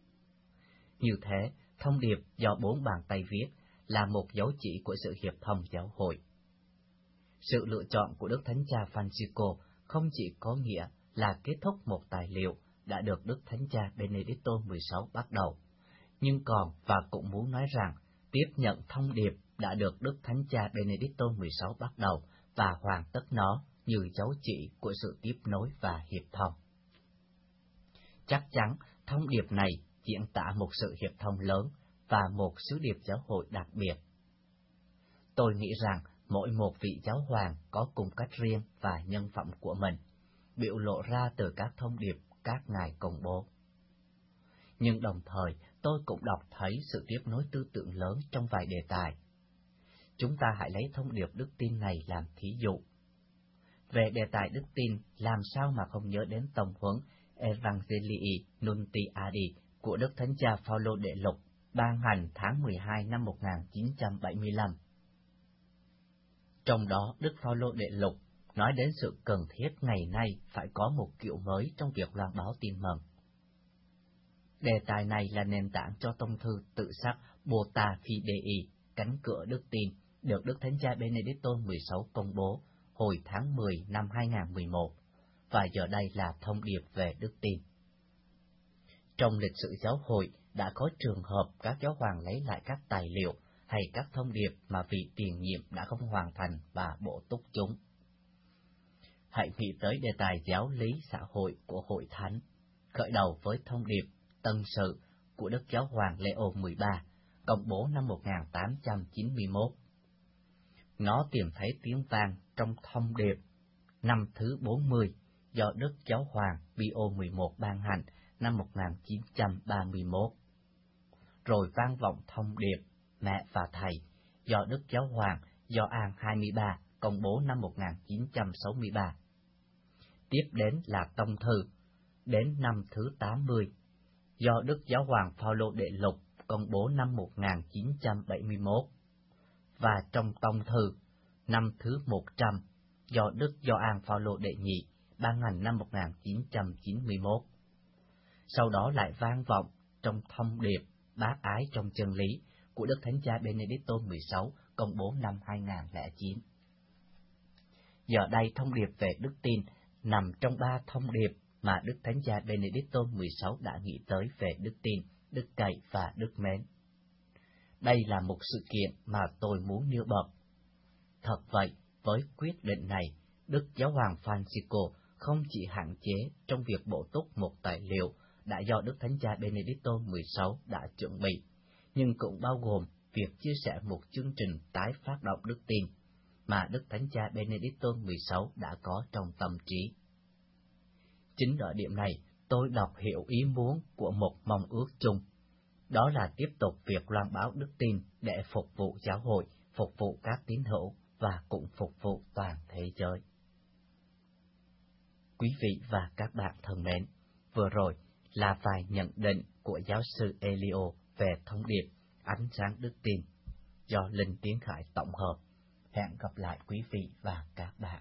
Như thế, thông điệp do bốn bàn tay viết là một dấu chỉ của sự hiệp thông giáo hội. Sự lựa chọn của Đức Thánh Cha Francisco không chỉ có nghĩa là kết thúc một tài liệu đã được Đức Thánh Cha Benedicto mười sáu bắt đầu, nhưng còn và cũng muốn nói rằng tiếp nhận thông điệp đã được Đức Thánh Cha Benedicto mười sáu bắt đầu và hoàn tất nó như dấu chỉ của sự tiếp nối và hiệp thông. Chắc chắn, thông điệp này diễn tả một sự hiệp thông lớn và một sứ điệp giáo hội đặc biệt. Tôi nghĩ rằng mỗi một vị giáo hoàng có cung cách riêng và nhân phẩm của mình, biểu lộ ra từ các thông điệp các ngài công bố. Nhưng đồng thời, tôi cũng đọc thấy sự tiếp nối tư tưởng lớn trong vài đề tài. Chúng ta hãy lấy thông điệp đức tin này làm thí dụ. Về đề tài đức tin, làm sao mà không nhớ đến tông huấn Evangelii Nuntiadi của Đức Thánh Cha Phaolô đệ lục, ban hành tháng mười hai năm một nghìn chín trăm bảy mươi lăm. Trong đó, Đức Phaolô đệ lục nói đến sự cần thiết ngày nay phải có một kiểu mới trong việc loan báo tin mừng. Đề tài này là nền tảng cho tông thư tự sắc Bota Fidei, cánh cửa đức tin, được Đức Thánh Cha Benedicto mười sáu công bố hồi tháng mười năm hai nghìn không trăm mười một, và giờ đây là thông điệp về đức tin. Trong lịch sử giáo hội đã có trường hợp các giáo hoàng lấy lại các tài liệu hay các thông điệp mà vị tiền nhiệm đã không hoàn thành và bổ túc chúng. Hãy nghĩ tới đề tài giáo lý xã hội của Hội Thánh, khởi đầu với thông điệp Tân sự của Đức Giáo hoàng Leo mười ba, công bố năm một nghìn tám trăm chín mươi mốt. Nó tìm thấy tiếng vang trong thông điệp năm thứ bốn mươi do Đức Giáo hoàng Pio mười một ban hành năm một nghìn chín trăm ba mươi mốt. Rồi vang vọng thông điệp Mẹ và Thầy do Đức Giáo hoàng Gioan hai mươi ba công bố năm một nghìn chín trăm sáu mươi ba. Tiếp đến là tông thư, đến năm thứ tám mươi, do Đức Giáo hoàng Phaolô đệ lục công bố năm một nghìn chín trăm bảy mươi mốt, và trong tông thư năm thứ một trăm do Đức Gioan Phaolô đệ nhị ban hành năm một nghìn chín trăm chín mươi mốt. Sau đó lại vang vọng trong thông điệp bác ái trong chân lý của Đức Thánh Cha Benedicto mười sáu công bố năm hai nghìn không trăm lẻ chín. Giờ đây thông điệp về đức tin nằm trong ba thông điệp mà Đức Thánh Cha Benedicto mười sáu đã nghĩ tới về đức tin, đức cậy và đức mến. Đây là một sự kiện mà tôi muốn nêu bật. Thật vậy, với quyết định này, Đức Giáo hoàng Francisco không chỉ hạn chế trong việc bổ túc một tài liệu đã do Đức Thánh Cha Benedicto mười sáu đã chuẩn bị, nhưng cũng bao gồm việc chia sẻ một chương trình tái phát động đức tin mà Đức Thánh Cha Benedicto mười sáu đã có trong tâm trí. Chính ở điểm này, tôi đọc hiểu ý muốn của một mong ước chung, đó là tiếp tục việc loan báo đức tin để phục vụ giáo hội, phục vụ các tín hữu và cũng phục vụ toàn thế giới. Quý vị và các bạn thân mến, vừa rồi là vài nhận định của giáo sư Elio về thông điệp ánh sáng đức tin do Linh Tiến Khải tổng hợp. Hẹn gặp lại quý vị và các bạn.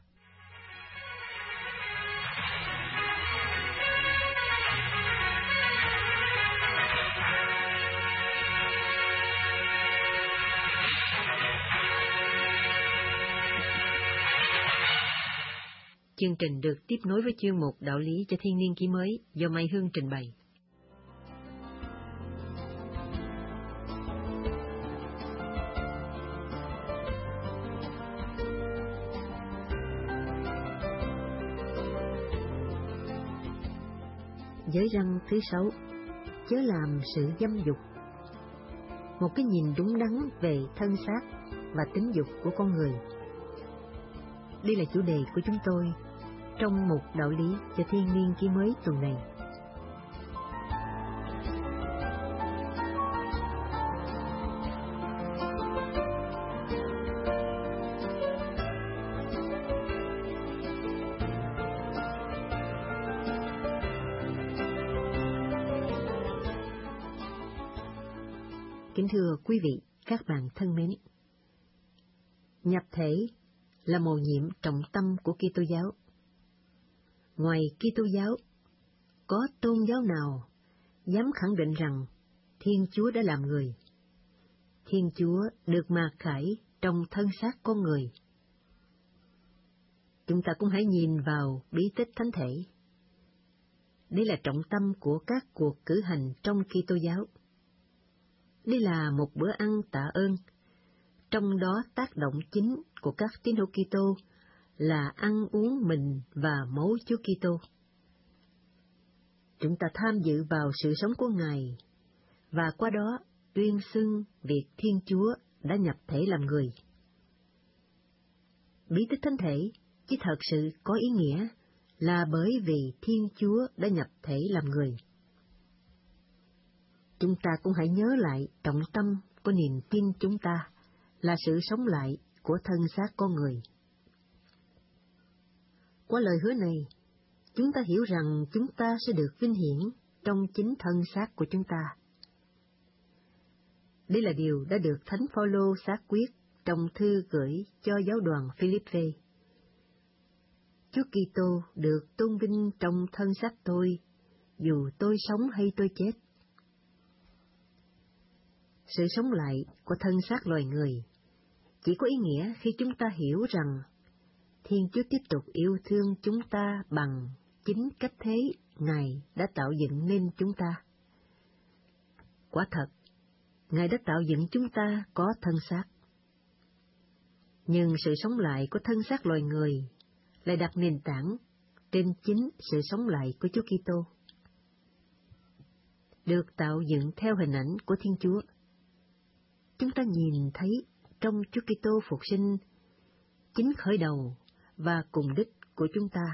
Chương trình được tiếp nối với chuyên mục Đạo lý cho thiên niên kỷ mới do Mai Hương trình bày. Giới răn thứ sáu, chớ làm sự dâm dục. Một cái nhìn đúng đắn về thân xác và tính dục của con người. Đây là chủ đề của chúng tôi trong mục Đạo lý cho thiên niên kỷ mới tuần này. Kính thưa quý vị, các bạn thân mến, nhập thể là mầu nhiệm trọng tâm của Kitô giáo. Ngoài Kitô giáo, có tôn giáo nào dám khẳng định rằng Thiên Chúa đã làm người? Thiên Chúa được mạc khải trong thân xác con người. Chúng ta cũng hãy nhìn vào bí tích thánh thể. Đây là trọng tâm của các cuộc cử hành trong Kitô giáo. Đây là một bữa ăn tạ ơn, trong đó tác động chính của các tín hữu Kitô là ăn uống mình và máu Chúa Kitô. Chúng ta tham dự vào sự sống của Ngài, và qua đó tuyên xưng việc Thiên Chúa đã nhập thể làm người. Bí tích thánh thể chỉ thật sự có ý nghĩa là bởi vì Thiên Chúa đã nhập thể làm người. Chúng ta cũng hãy nhớ lại trọng tâm của niềm tin chúng ta là sự sống lại của thân xác con người. Qua lời hứa này, chúng ta hiểu rằng chúng ta sẽ được vinh hiển trong chính thân xác của chúng ta. Đây là điều đã được Thánh Phaolô xác quyết trong thư gửi cho giáo đoàn Philippe. Chúa Kitô được tôn vinh trong thân xác tôi, dù tôi sống hay tôi chết. Sự sống lại của thân xác loài người chỉ có ý nghĩa khi chúng ta hiểu rằng Thiên Chúa tiếp tục yêu thương chúng ta bằng chính cách thế Ngài đã tạo dựng nên chúng ta. Quả thật, Ngài đã tạo dựng chúng ta có thân xác. Nhưng sự sống lại của thân xác loài người lại đặt nền tảng trên chính sự sống lại của Chúa Kitô, được tạo dựng theo hình ảnh của Thiên Chúa. Chúng ta nhìn thấy trong Chúa Kitô phục sinh chính khởi đầu và cùng đích của chúng ta.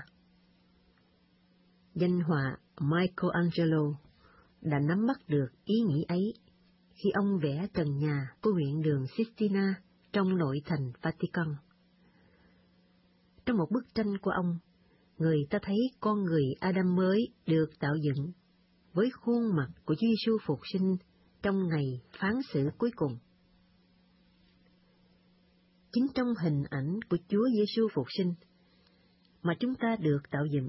Danh họa Michelangelo đã nắm bắt được ý nghĩ ấy khi ông vẽ trần nhà của huyện đường Sistina trong nội thành Vatican. Trong một bức tranh của ông, người ta thấy con người Adam mới được tạo dựng với khuôn mặt của Chúa Giêsu phục sinh trong ngày phán xử cuối cùng. Chính trong hình ảnh của Chúa Giêsu phục sinh mà chúng ta được tạo dựng.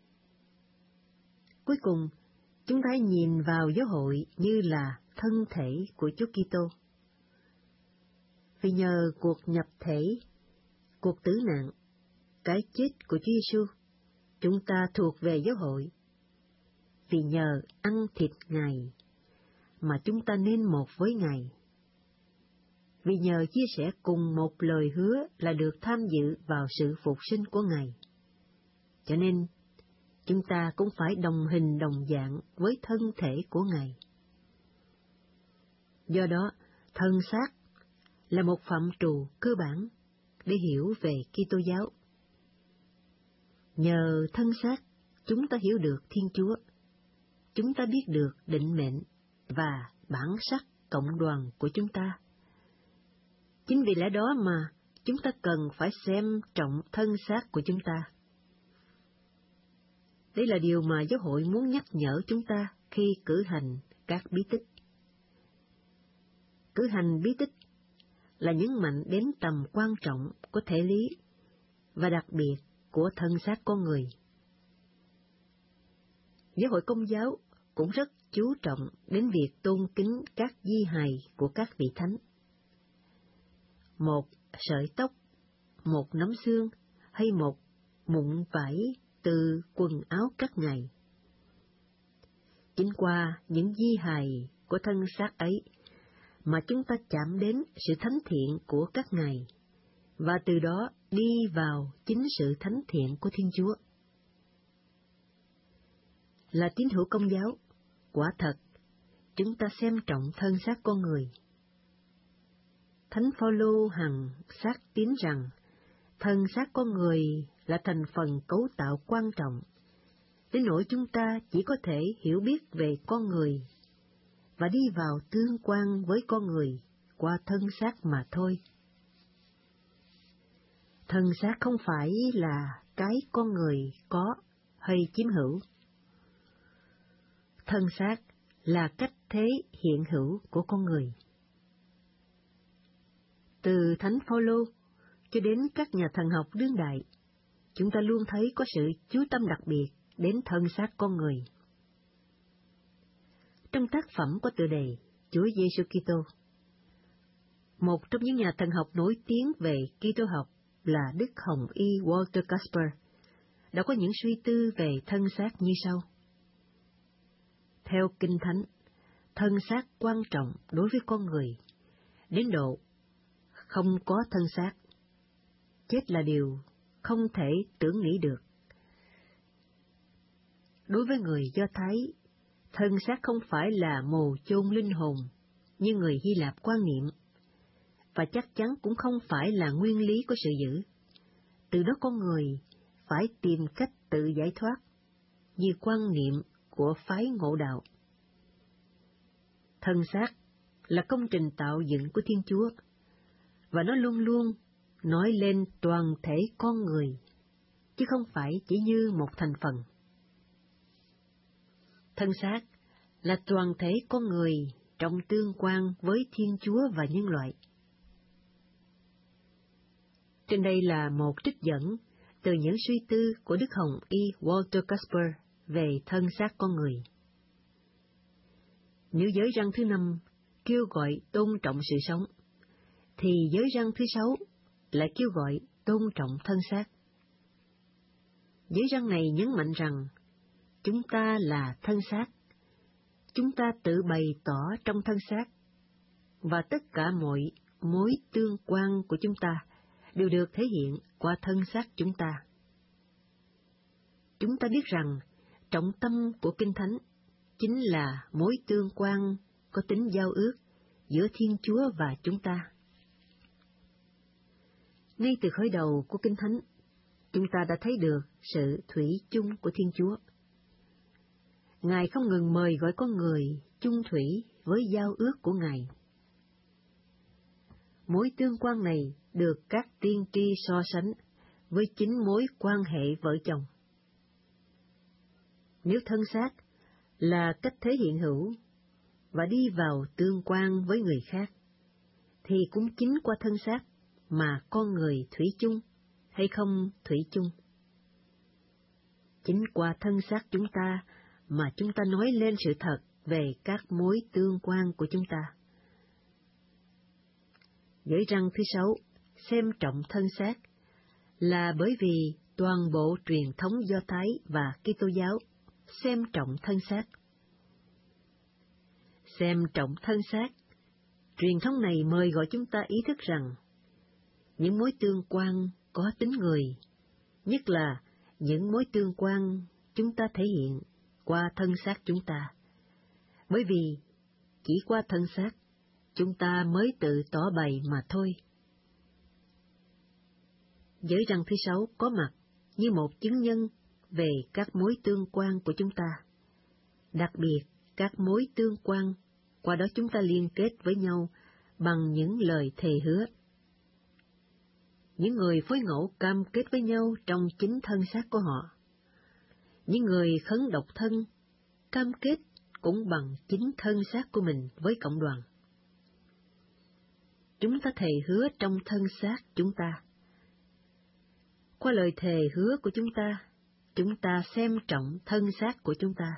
Cuối cùng, chúng ta nhìn vào giáo hội như là thân thể của Chúa Kitô. Vì nhờ cuộc nhập thể, cuộc tử nạn, cái chết của Chúa Giêsu, chúng ta thuộc về giáo hội. Vì nhờ ăn thịt Ngài mà chúng ta nên một với Ngài. Vì nhờ chia sẻ cùng một lời hứa là được tham dự vào sự phục sinh của Ngài. Cho nên, chúng ta cũng phải đồng hình đồng dạng với thân thể của Ngài. Do đó, thân xác là một phạm trù cơ bản để hiểu về Kitô giáo. Nhờ thân xác, chúng ta hiểu được Thiên Chúa. Chúng ta biết được định mệnh và bản sắc cộng đoàn của chúng ta. Chính vì lẽ đó mà chúng ta cần phải xem trọng thân xác của chúng ta. Đây là điều mà giáo hội muốn nhắc nhở chúng ta khi cử hành các bí tích. Cử hành bí tích là nhấn mạnh đến tầm quan trọng của thể lý và đặc biệt của thân xác con người. Giáo hội Công giáo cũng rất chú trọng đến việc tôn kính các di hài của các vị thánh. Một sợi tóc, một nắm xương hay một mụn vải từ quần áo các ngài. Chính qua những di hài của thân xác ấy mà chúng ta chạm đến sự thánh thiện của các ngài, và từ đó đi vào chính sự thánh thiện của Thiên Chúa. Là tín hữu Công giáo, quả thật, chúng ta xem trọng thân xác con người. Thánh Phaolô hằng xác tín rằng thân xác con người là thành phần cấu tạo quan trọng, đến nỗi chúng ta chỉ có thể hiểu biết về con người và đi vào tương quan với con người qua thân xác mà thôi. Thân xác không phải là cái con người có hay chiếm hữu. Thân xác là cách thế hiện hữu của con người. Từ Thánh Phaolô cho đến các nhà thần học đương đại, chúng ta luôn thấy có sự chú tâm đặc biệt đến thân xác con người. Trong tác phẩm có tựa đề Chúa Giêsu Kitô, một trong những nhà thần học nổi tiếng về Kitô học là Đức Hồng Y Walter Casper đã có những suy tư về thân xác như sau. Theo Kinh Thánh, thân xác quan trọng đối với con người, đến độ không có thân xác, chết là điều không thể tưởng nghĩ được. Đối với người Do Thái, thân xác không phải là mồ chôn linh hồn như người Hy Lạp quan niệm, và chắc chắn cũng không phải là nguyên lý của sự giữ. Từ đó con người phải tìm cách tự giải thoát, như quan niệm của phái Ngộ Đạo. Thân xác là công trình tạo dựng của Thiên Chúa, và nó luôn luôn nói lên toàn thể con người, chứ không phải chỉ như một thành phần. Thân xác là toàn thể con người trong tương quan với Thiên Chúa và nhân loại. Trên đây là một trích dẫn từ những suy tư của Đức Hồng Y Walter Casper về thân xác con người. Nếu giới răng thứ năm kêu gọi tôn trọng sự sống, thì giới răng thứ sáu lại kêu gọi tôn trọng thân xác. Giới răng này nhấn mạnh rằng chúng ta là thân xác, chúng ta tự bày tỏ trong thân xác, và tất cả mọi mối tương quan của chúng ta đều được thể hiện qua thân xác chúng ta. Chúng ta biết rằng trọng tâm của Kinh Thánh chính là mối tương quan có tính giao ước giữa Thiên Chúa và chúng ta. Ngay từ khởi đầu của Kinh Thánh, chúng ta đã thấy được sự thủy chung của Thiên Chúa. Ngài không ngừng mời gọi con người chung thủy với giao ước của Ngài. Mối tương quan này được các tiên tri so sánh với chính mối quan hệ vợ chồng. Nếu thân xác là cách thế hiện hữu, và đi vào tương quan với người khác, thì cũng chính qua thân xác mà con người thủy chung hay không thủy chung. Chính qua thân xác chúng ta mà chúng ta nói lên sự thật về các mối tương quan của chúng ta. Giới răng thứ sáu, xem trọng thân xác, là bởi vì toàn bộ truyền thống Do Thái và Kitô giáo xem trọng thân xác. Xem trọng thân xác, truyền thống này mời gọi chúng ta ý thức rằng những mối tương quan có tính người, nhất là những mối tương quan chúng ta thể hiện qua thân xác chúng ta, bởi vì chỉ qua thân xác chúng ta mới tự tỏ bày mà thôi. Giới răng thứ sáu có mặt như một chứng nhân về các mối tương quan của chúng ta, đặc biệt các mối tương quan qua đó chúng ta liên kết với nhau bằng những lời thề hứa. Những người phối ngẫu cam kết với nhau trong chính thân xác của họ. Những người khấn độc thân cam kết cũng bằng chính thân xác của mình với cộng đoàn. Chúng ta thề hứa trong thân xác chúng ta. Qua lời thề hứa của chúng ta, chúng ta xem trọng thân xác của chúng ta.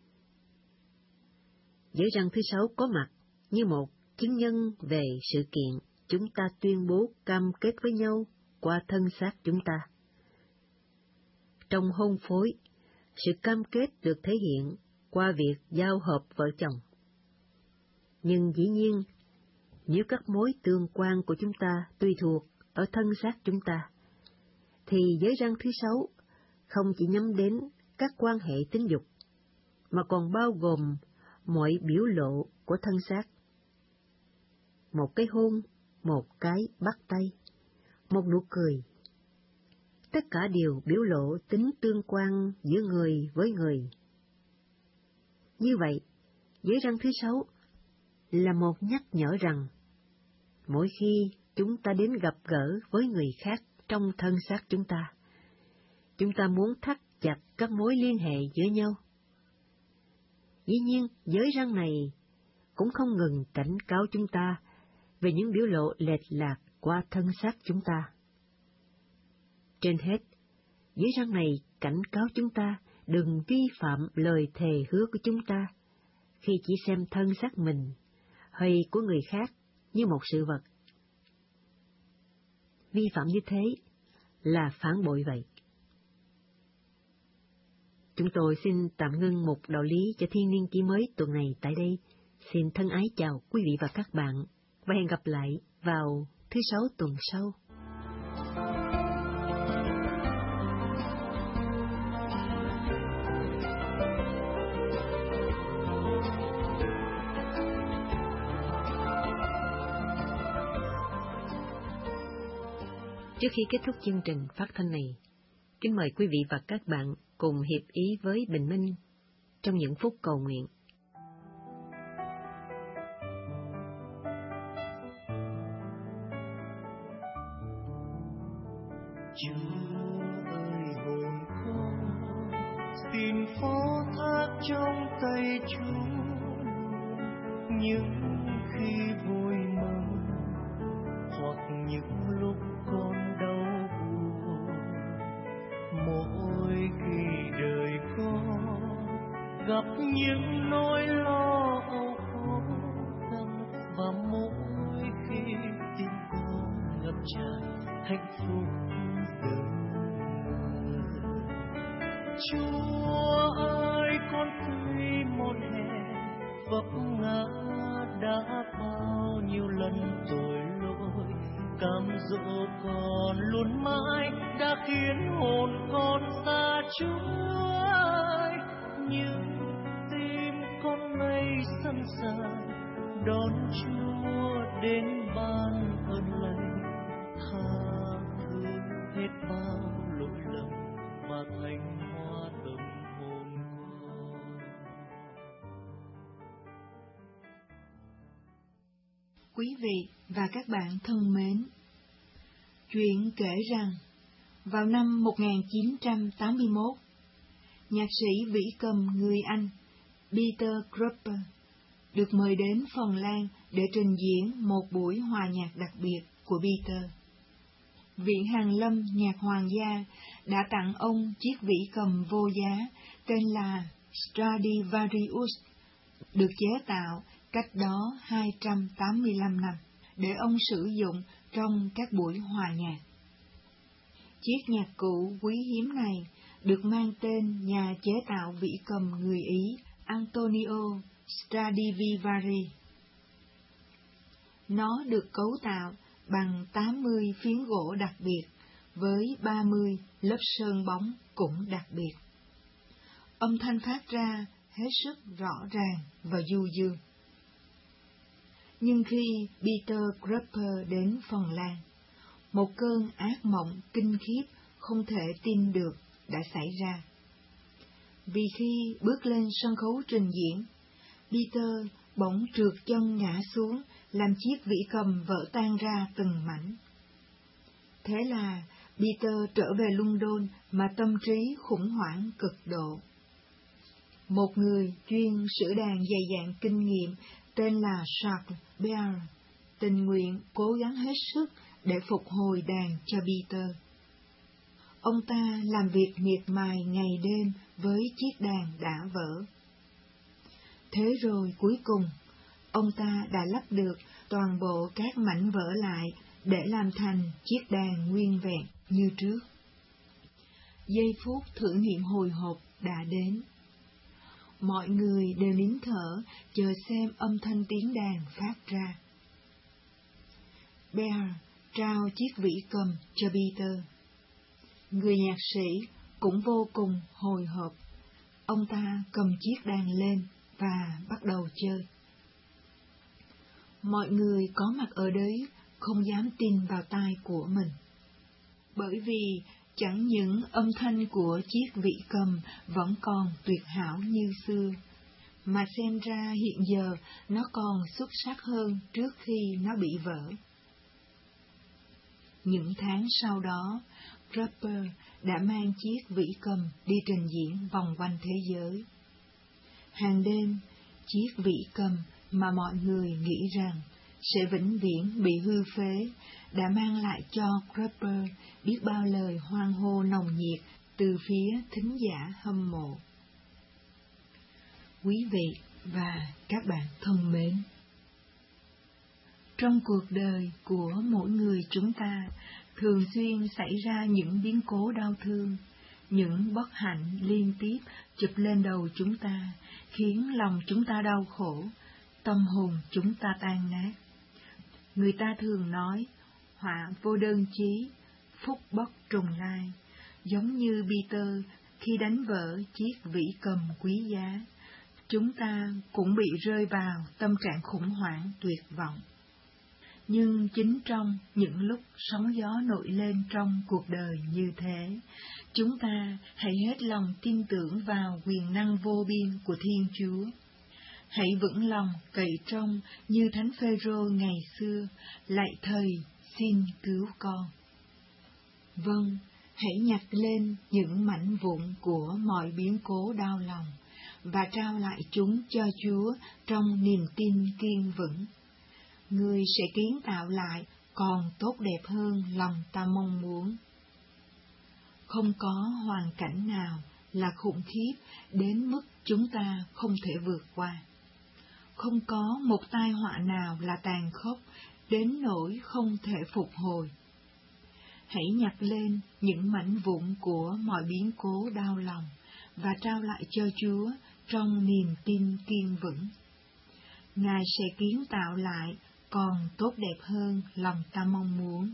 Giới răng thứ sáu có mặt như một chứng nhân về sự kiện chúng ta tuyên bố cam kết với nhau qua thân xác chúng ta. Trong hôn phối, sự cam kết được thể hiện qua việc giao hợp vợ chồng. Nhưng dĩ nhiên, nếu các mối tương quan của chúng ta tùy thuộc ở thân xác chúng ta, thì giới răng thứ sáu không chỉ nhắm đến các quan hệ tính dục, mà còn bao gồm mọi biểu lộ của thân xác. Một cái hôn, một cái bắt tay, một nụ cười, tất cả đều biểu lộ tính tương quan giữa người với người. Như vậy, giới răng thứ sáu là một nhắc nhở rằng, mỗi khi chúng ta đến gặp gỡ với người khác trong thân xác chúng ta, chúng ta muốn thắt chặt các mối liên hệ giữa nhau. Dĩ nhiên, giới răng này cũng không ngừng cảnh cáo chúng ta về những biểu lộ lệch lạc qua thân xác chúng ta. Trên hết, giới răng này cảnh cáo chúng ta đừng vi phạm lời thề hứa của chúng ta khi chỉ xem thân xác mình hay của người khác như một sự vật. Vi phạm như thế là phản bội vậy. Chúng tôi xin tạm ngưng một đạo lý cho thiên niên kỷ mới tuần này tại đây. Xin thân ái chào quý vị và các bạn, và hẹn gặp lại vào thứ sáu tuần sau. Trước khi kết thúc chương trình phát thanh này, kính mời quý vị và các bạn cùng hiệp ý với Bình Minh trong những phút cầu nguyện. Chúa ơi hồn con, xin phó thác trong tay Chúa những khi vui mừng hoặc những lúc con đau buồn. Mỗi khi đời con gặp những nỗi lo âu khó khăn, và mỗi khi tim con ngập tràn hạnh phúc đời. Chúa ơi, con tuy một hèn vấp ngã đã bao nhiêu lần tội lỗi, cám dỗ con luôn mãi đã khiến hồn con xa Chúa ơi. Nhưng tim con nay sẵn sàng đón Chúa đến ban ơn lành, tha thứ hết bao lỗi lầm và thành hóa tâm hồn con. Quý vị và các bạn thân mến, chuyện kể rằng vào năm một nghìn chín trăm tám mươi mốt, nhạc sĩ vĩ cầm người Anh Peter Grubber được mời đến Phần Lan để trình diễn một buổi hòa nhạc đặc biệt của Peter. Viện Hàn lâm nhạc hoàng gia đã tặng ông chiếc vĩ cầm vô giá tên là Stradivarius, được chế tạo cách đó hai trăm tám mươi lăm năm, để ông sử dụng trong các buổi hòa nhạc. Chiếc nhạc cụ quý hiếm này được mang tên nhà chế tạo vĩ cầm người Ý Antonio Stradivari. Nó được cấu tạo bằng tám mươi phiến gỗ đặc biệt với ba mươi lớp sơn bóng cũng đặc biệt. Âm thanh phát ra hết sức rõ ràng và du dương. Nhưng khi Peter Grubber đến Phần Lan, một cơn ác mộng kinh khiếp không thể tin được đã xảy ra. Vì khi bước lên sân khấu trình diễn, Peter bỗng trượt chân ngã xuống, làm chiếc vĩ cầm vỡ tan ra từng mảnh. Thế là Peter trở về London mà tâm trí khủng hoảng cực độ. Một người chuyên sửa đàn dày dạn kinh nghiệm tên là Charles Bear tình nguyện cố gắng hết sức để phục hồi đàn cho Peter. Ông ta làm việc miệt mài ngày đêm với chiếc đàn đã vỡ. Thế rồi cuối cùng, ông ta đã lắp được toàn bộ các mảnh vỡ lại để làm thành chiếc đàn nguyên vẹn như trước. Giây phút thử nghiệm hồi hộp đã đến. Mọi người đều nín thở chờ xem âm thanh tiếng đàn phát ra. Bear trao chiếc vĩ cầm cho Peter. Người nhạc sĩ cũng vô cùng hồi hộp. Ông ta cầm chiếc đàn lên và bắt đầu chơi. Mọi người có mặt ở đấy không dám tin vào tai của mình, bởi vì chẳng những âm thanh của chiếc vĩ cầm vẫn còn tuyệt hảo như xưa, mà xem ra hiện giờ nó còn xuất sắc hơn trước khi nó bị vỡ. Những tháng sau đó, Grubber đã mang chiếc vĩ cầm đi trình diễn vòng quanh thế giới. Hàng đêm, chiếc vĩ cầm mà mọi người nghĩ rằng sẽ vĩnh viễn bị hư phế đã mang lại cho Grubber biết bao lời hoan hô nồng nhiệt từ phía thính giả hâm mộ. Quý vị và các bạn thân mến, trong cuộc đời của mỗi người chúng ta thường xuyên xảy ra những biến cố đau thương, những bất hạnh liên tiếp chụp lên đầu chúng ta, khiến lòng chúng ta đau khổ, tâm hồn chúng ta tan nát. Người ta thường nói, họa vô đơn chí, phúc bất trùng lai, giống như Peter khi đánh vỡ chiếc vĩ cầm quý giá, chúng ta cũng bị rơi vào tâm trạng khủng hoảng tuyệt vọng. Nhưng chính trong những lúc sóng gió nổi lên trong cuộc đời như thế, chúng ta hãy hết lòng tin tưởng vào quyền năng vô biên của Thiên Chúa. Hãy vững lòng cậy trông như Thánh Phêrô ngày xưa, lạy Thầy xin cứu con. Vâng, hãy nhặt lên những mảnh vụn của mọi biến cố đau lòng và trao lại chúng cho Chúa trong niềm tin kiên vững. Người sẽ kiến tạo lại còn tốt đẹp hơn lòng ta mong muốn. Không có hoàn cảnh nào là khủng khiếp đến mức chúng ta không thể vượt qua. Không có một tai họa nào là tàn khốc đến nỗi không thể phục hồi. Hãy nhặt lên những mảnh vụn của mọi biến cố đau lòng và trao lại cho Chúa trong niềm tin kiên vững. Ngài sẽ kiến tạo lại còn tốt đẹp hơn lòng ta mong muốn.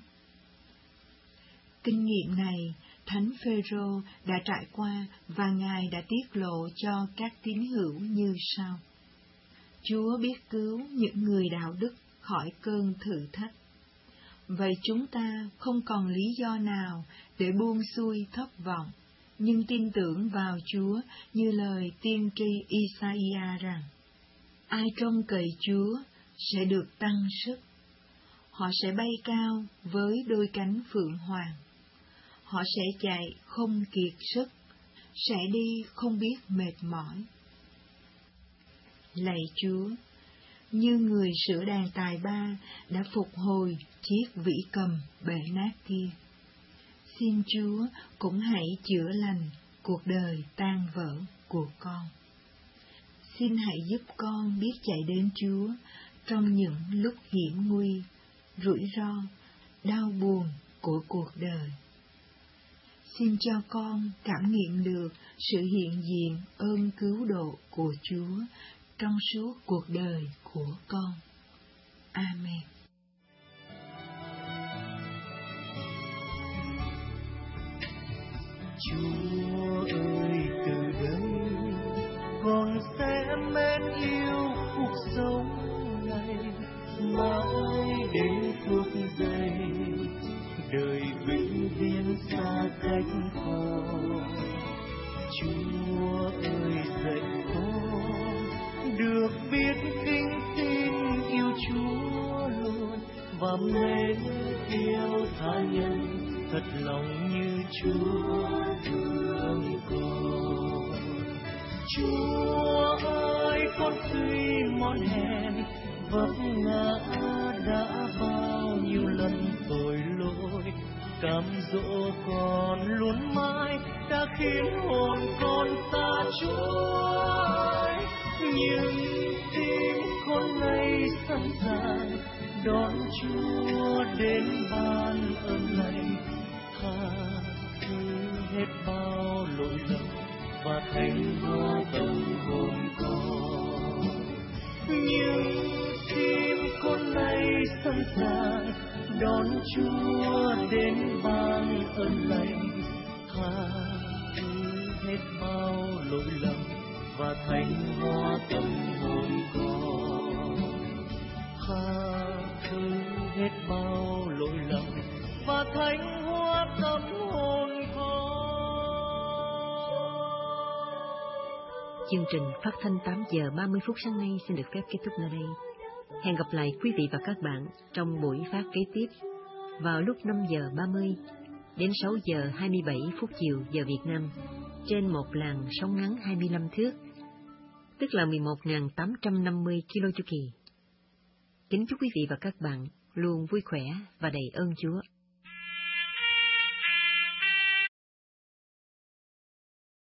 Kinh nghiệm này Thánh Phêrô đã trải qua và Ngài đã tiết lộ cho các tín hữu như sau. Chúa biết cứu những người đạo đức khỏi cơn thử thách. Vậy chúng ta không còn lý do nào để buông xuôi thất vọng, nhưng tin tưởng vào Chúa như lời tiên tri Isaiah rằng, ai trông cậy Chúa sẽ được tăng sức. Họ sẽ bay cao với đôi cánh phượng hoàng. Họ sẽ chạy không kiệt sức, sẽ đi không biết mệt mỏi. Lạy Chúa, như người sửa đàn tài ba đã phục hồi chiếc vĩ cầm bể nát kia. Xin Chúa cũng hãy chữa lành cuộc đời tan vỡ của con. Xin hãy giúp con biết chạy đến Chúa trong những lúc hiểm nguy, rủi ro, đau buồn của cuộc đời. Xin cho con cảm nghiệm được sự hiện diện ơn cứu độ của Chúa trong suốt cuộc đời của con. Amen. Chúa ơi, từ đây con sẽ mến yêu cuộc sống này mãi đến phút giây đời vĩnh viễn xa cách con. Chúa ơi, dạy con được biết kính tin yêu Chúa luôn và mến yêu tha nhân thật lòng như Chúa thương con. Chúa ơi, con tuy mòn hèn vấp ngã đã bao nhiêu lần tội lỗi, cám dỗ con luôn mãi đã khiến hồn con xa trôi. Nhưng tim con nay sẵn sàng đón Chúa đến ban ơn lành, tha thứ hết bao lỗi lầm và thành hóa tâm hồn con. Nhưng tim con nay sẵn sàng đón Chúa đến ban ơn lành, tha thứ hết bao lỗi lầm và thành hóa tâm hồn con. Tha thứ hết bao lỗi lầm và thành hóa tâm hồn con. Chương trình phát thanh tám giờ ba mươi phút sáng nay xin được phép kết thúc nơi đây. Hẹn gặp lại quý vị và các bạn trong buổi phát kế tiếp vào lúc năm giờ ba mươi đến sáu giờ hai mươi bảy phút chiều giờ Việt Nam trên một làn sóng ngắn hai mươi lăm thước, tức là mười một nghìn tám trăm năm mươi ki lô chu kỳ. Kính chúc quý vị và các bạn luôn vui khỏe và đầy ơn Chúa.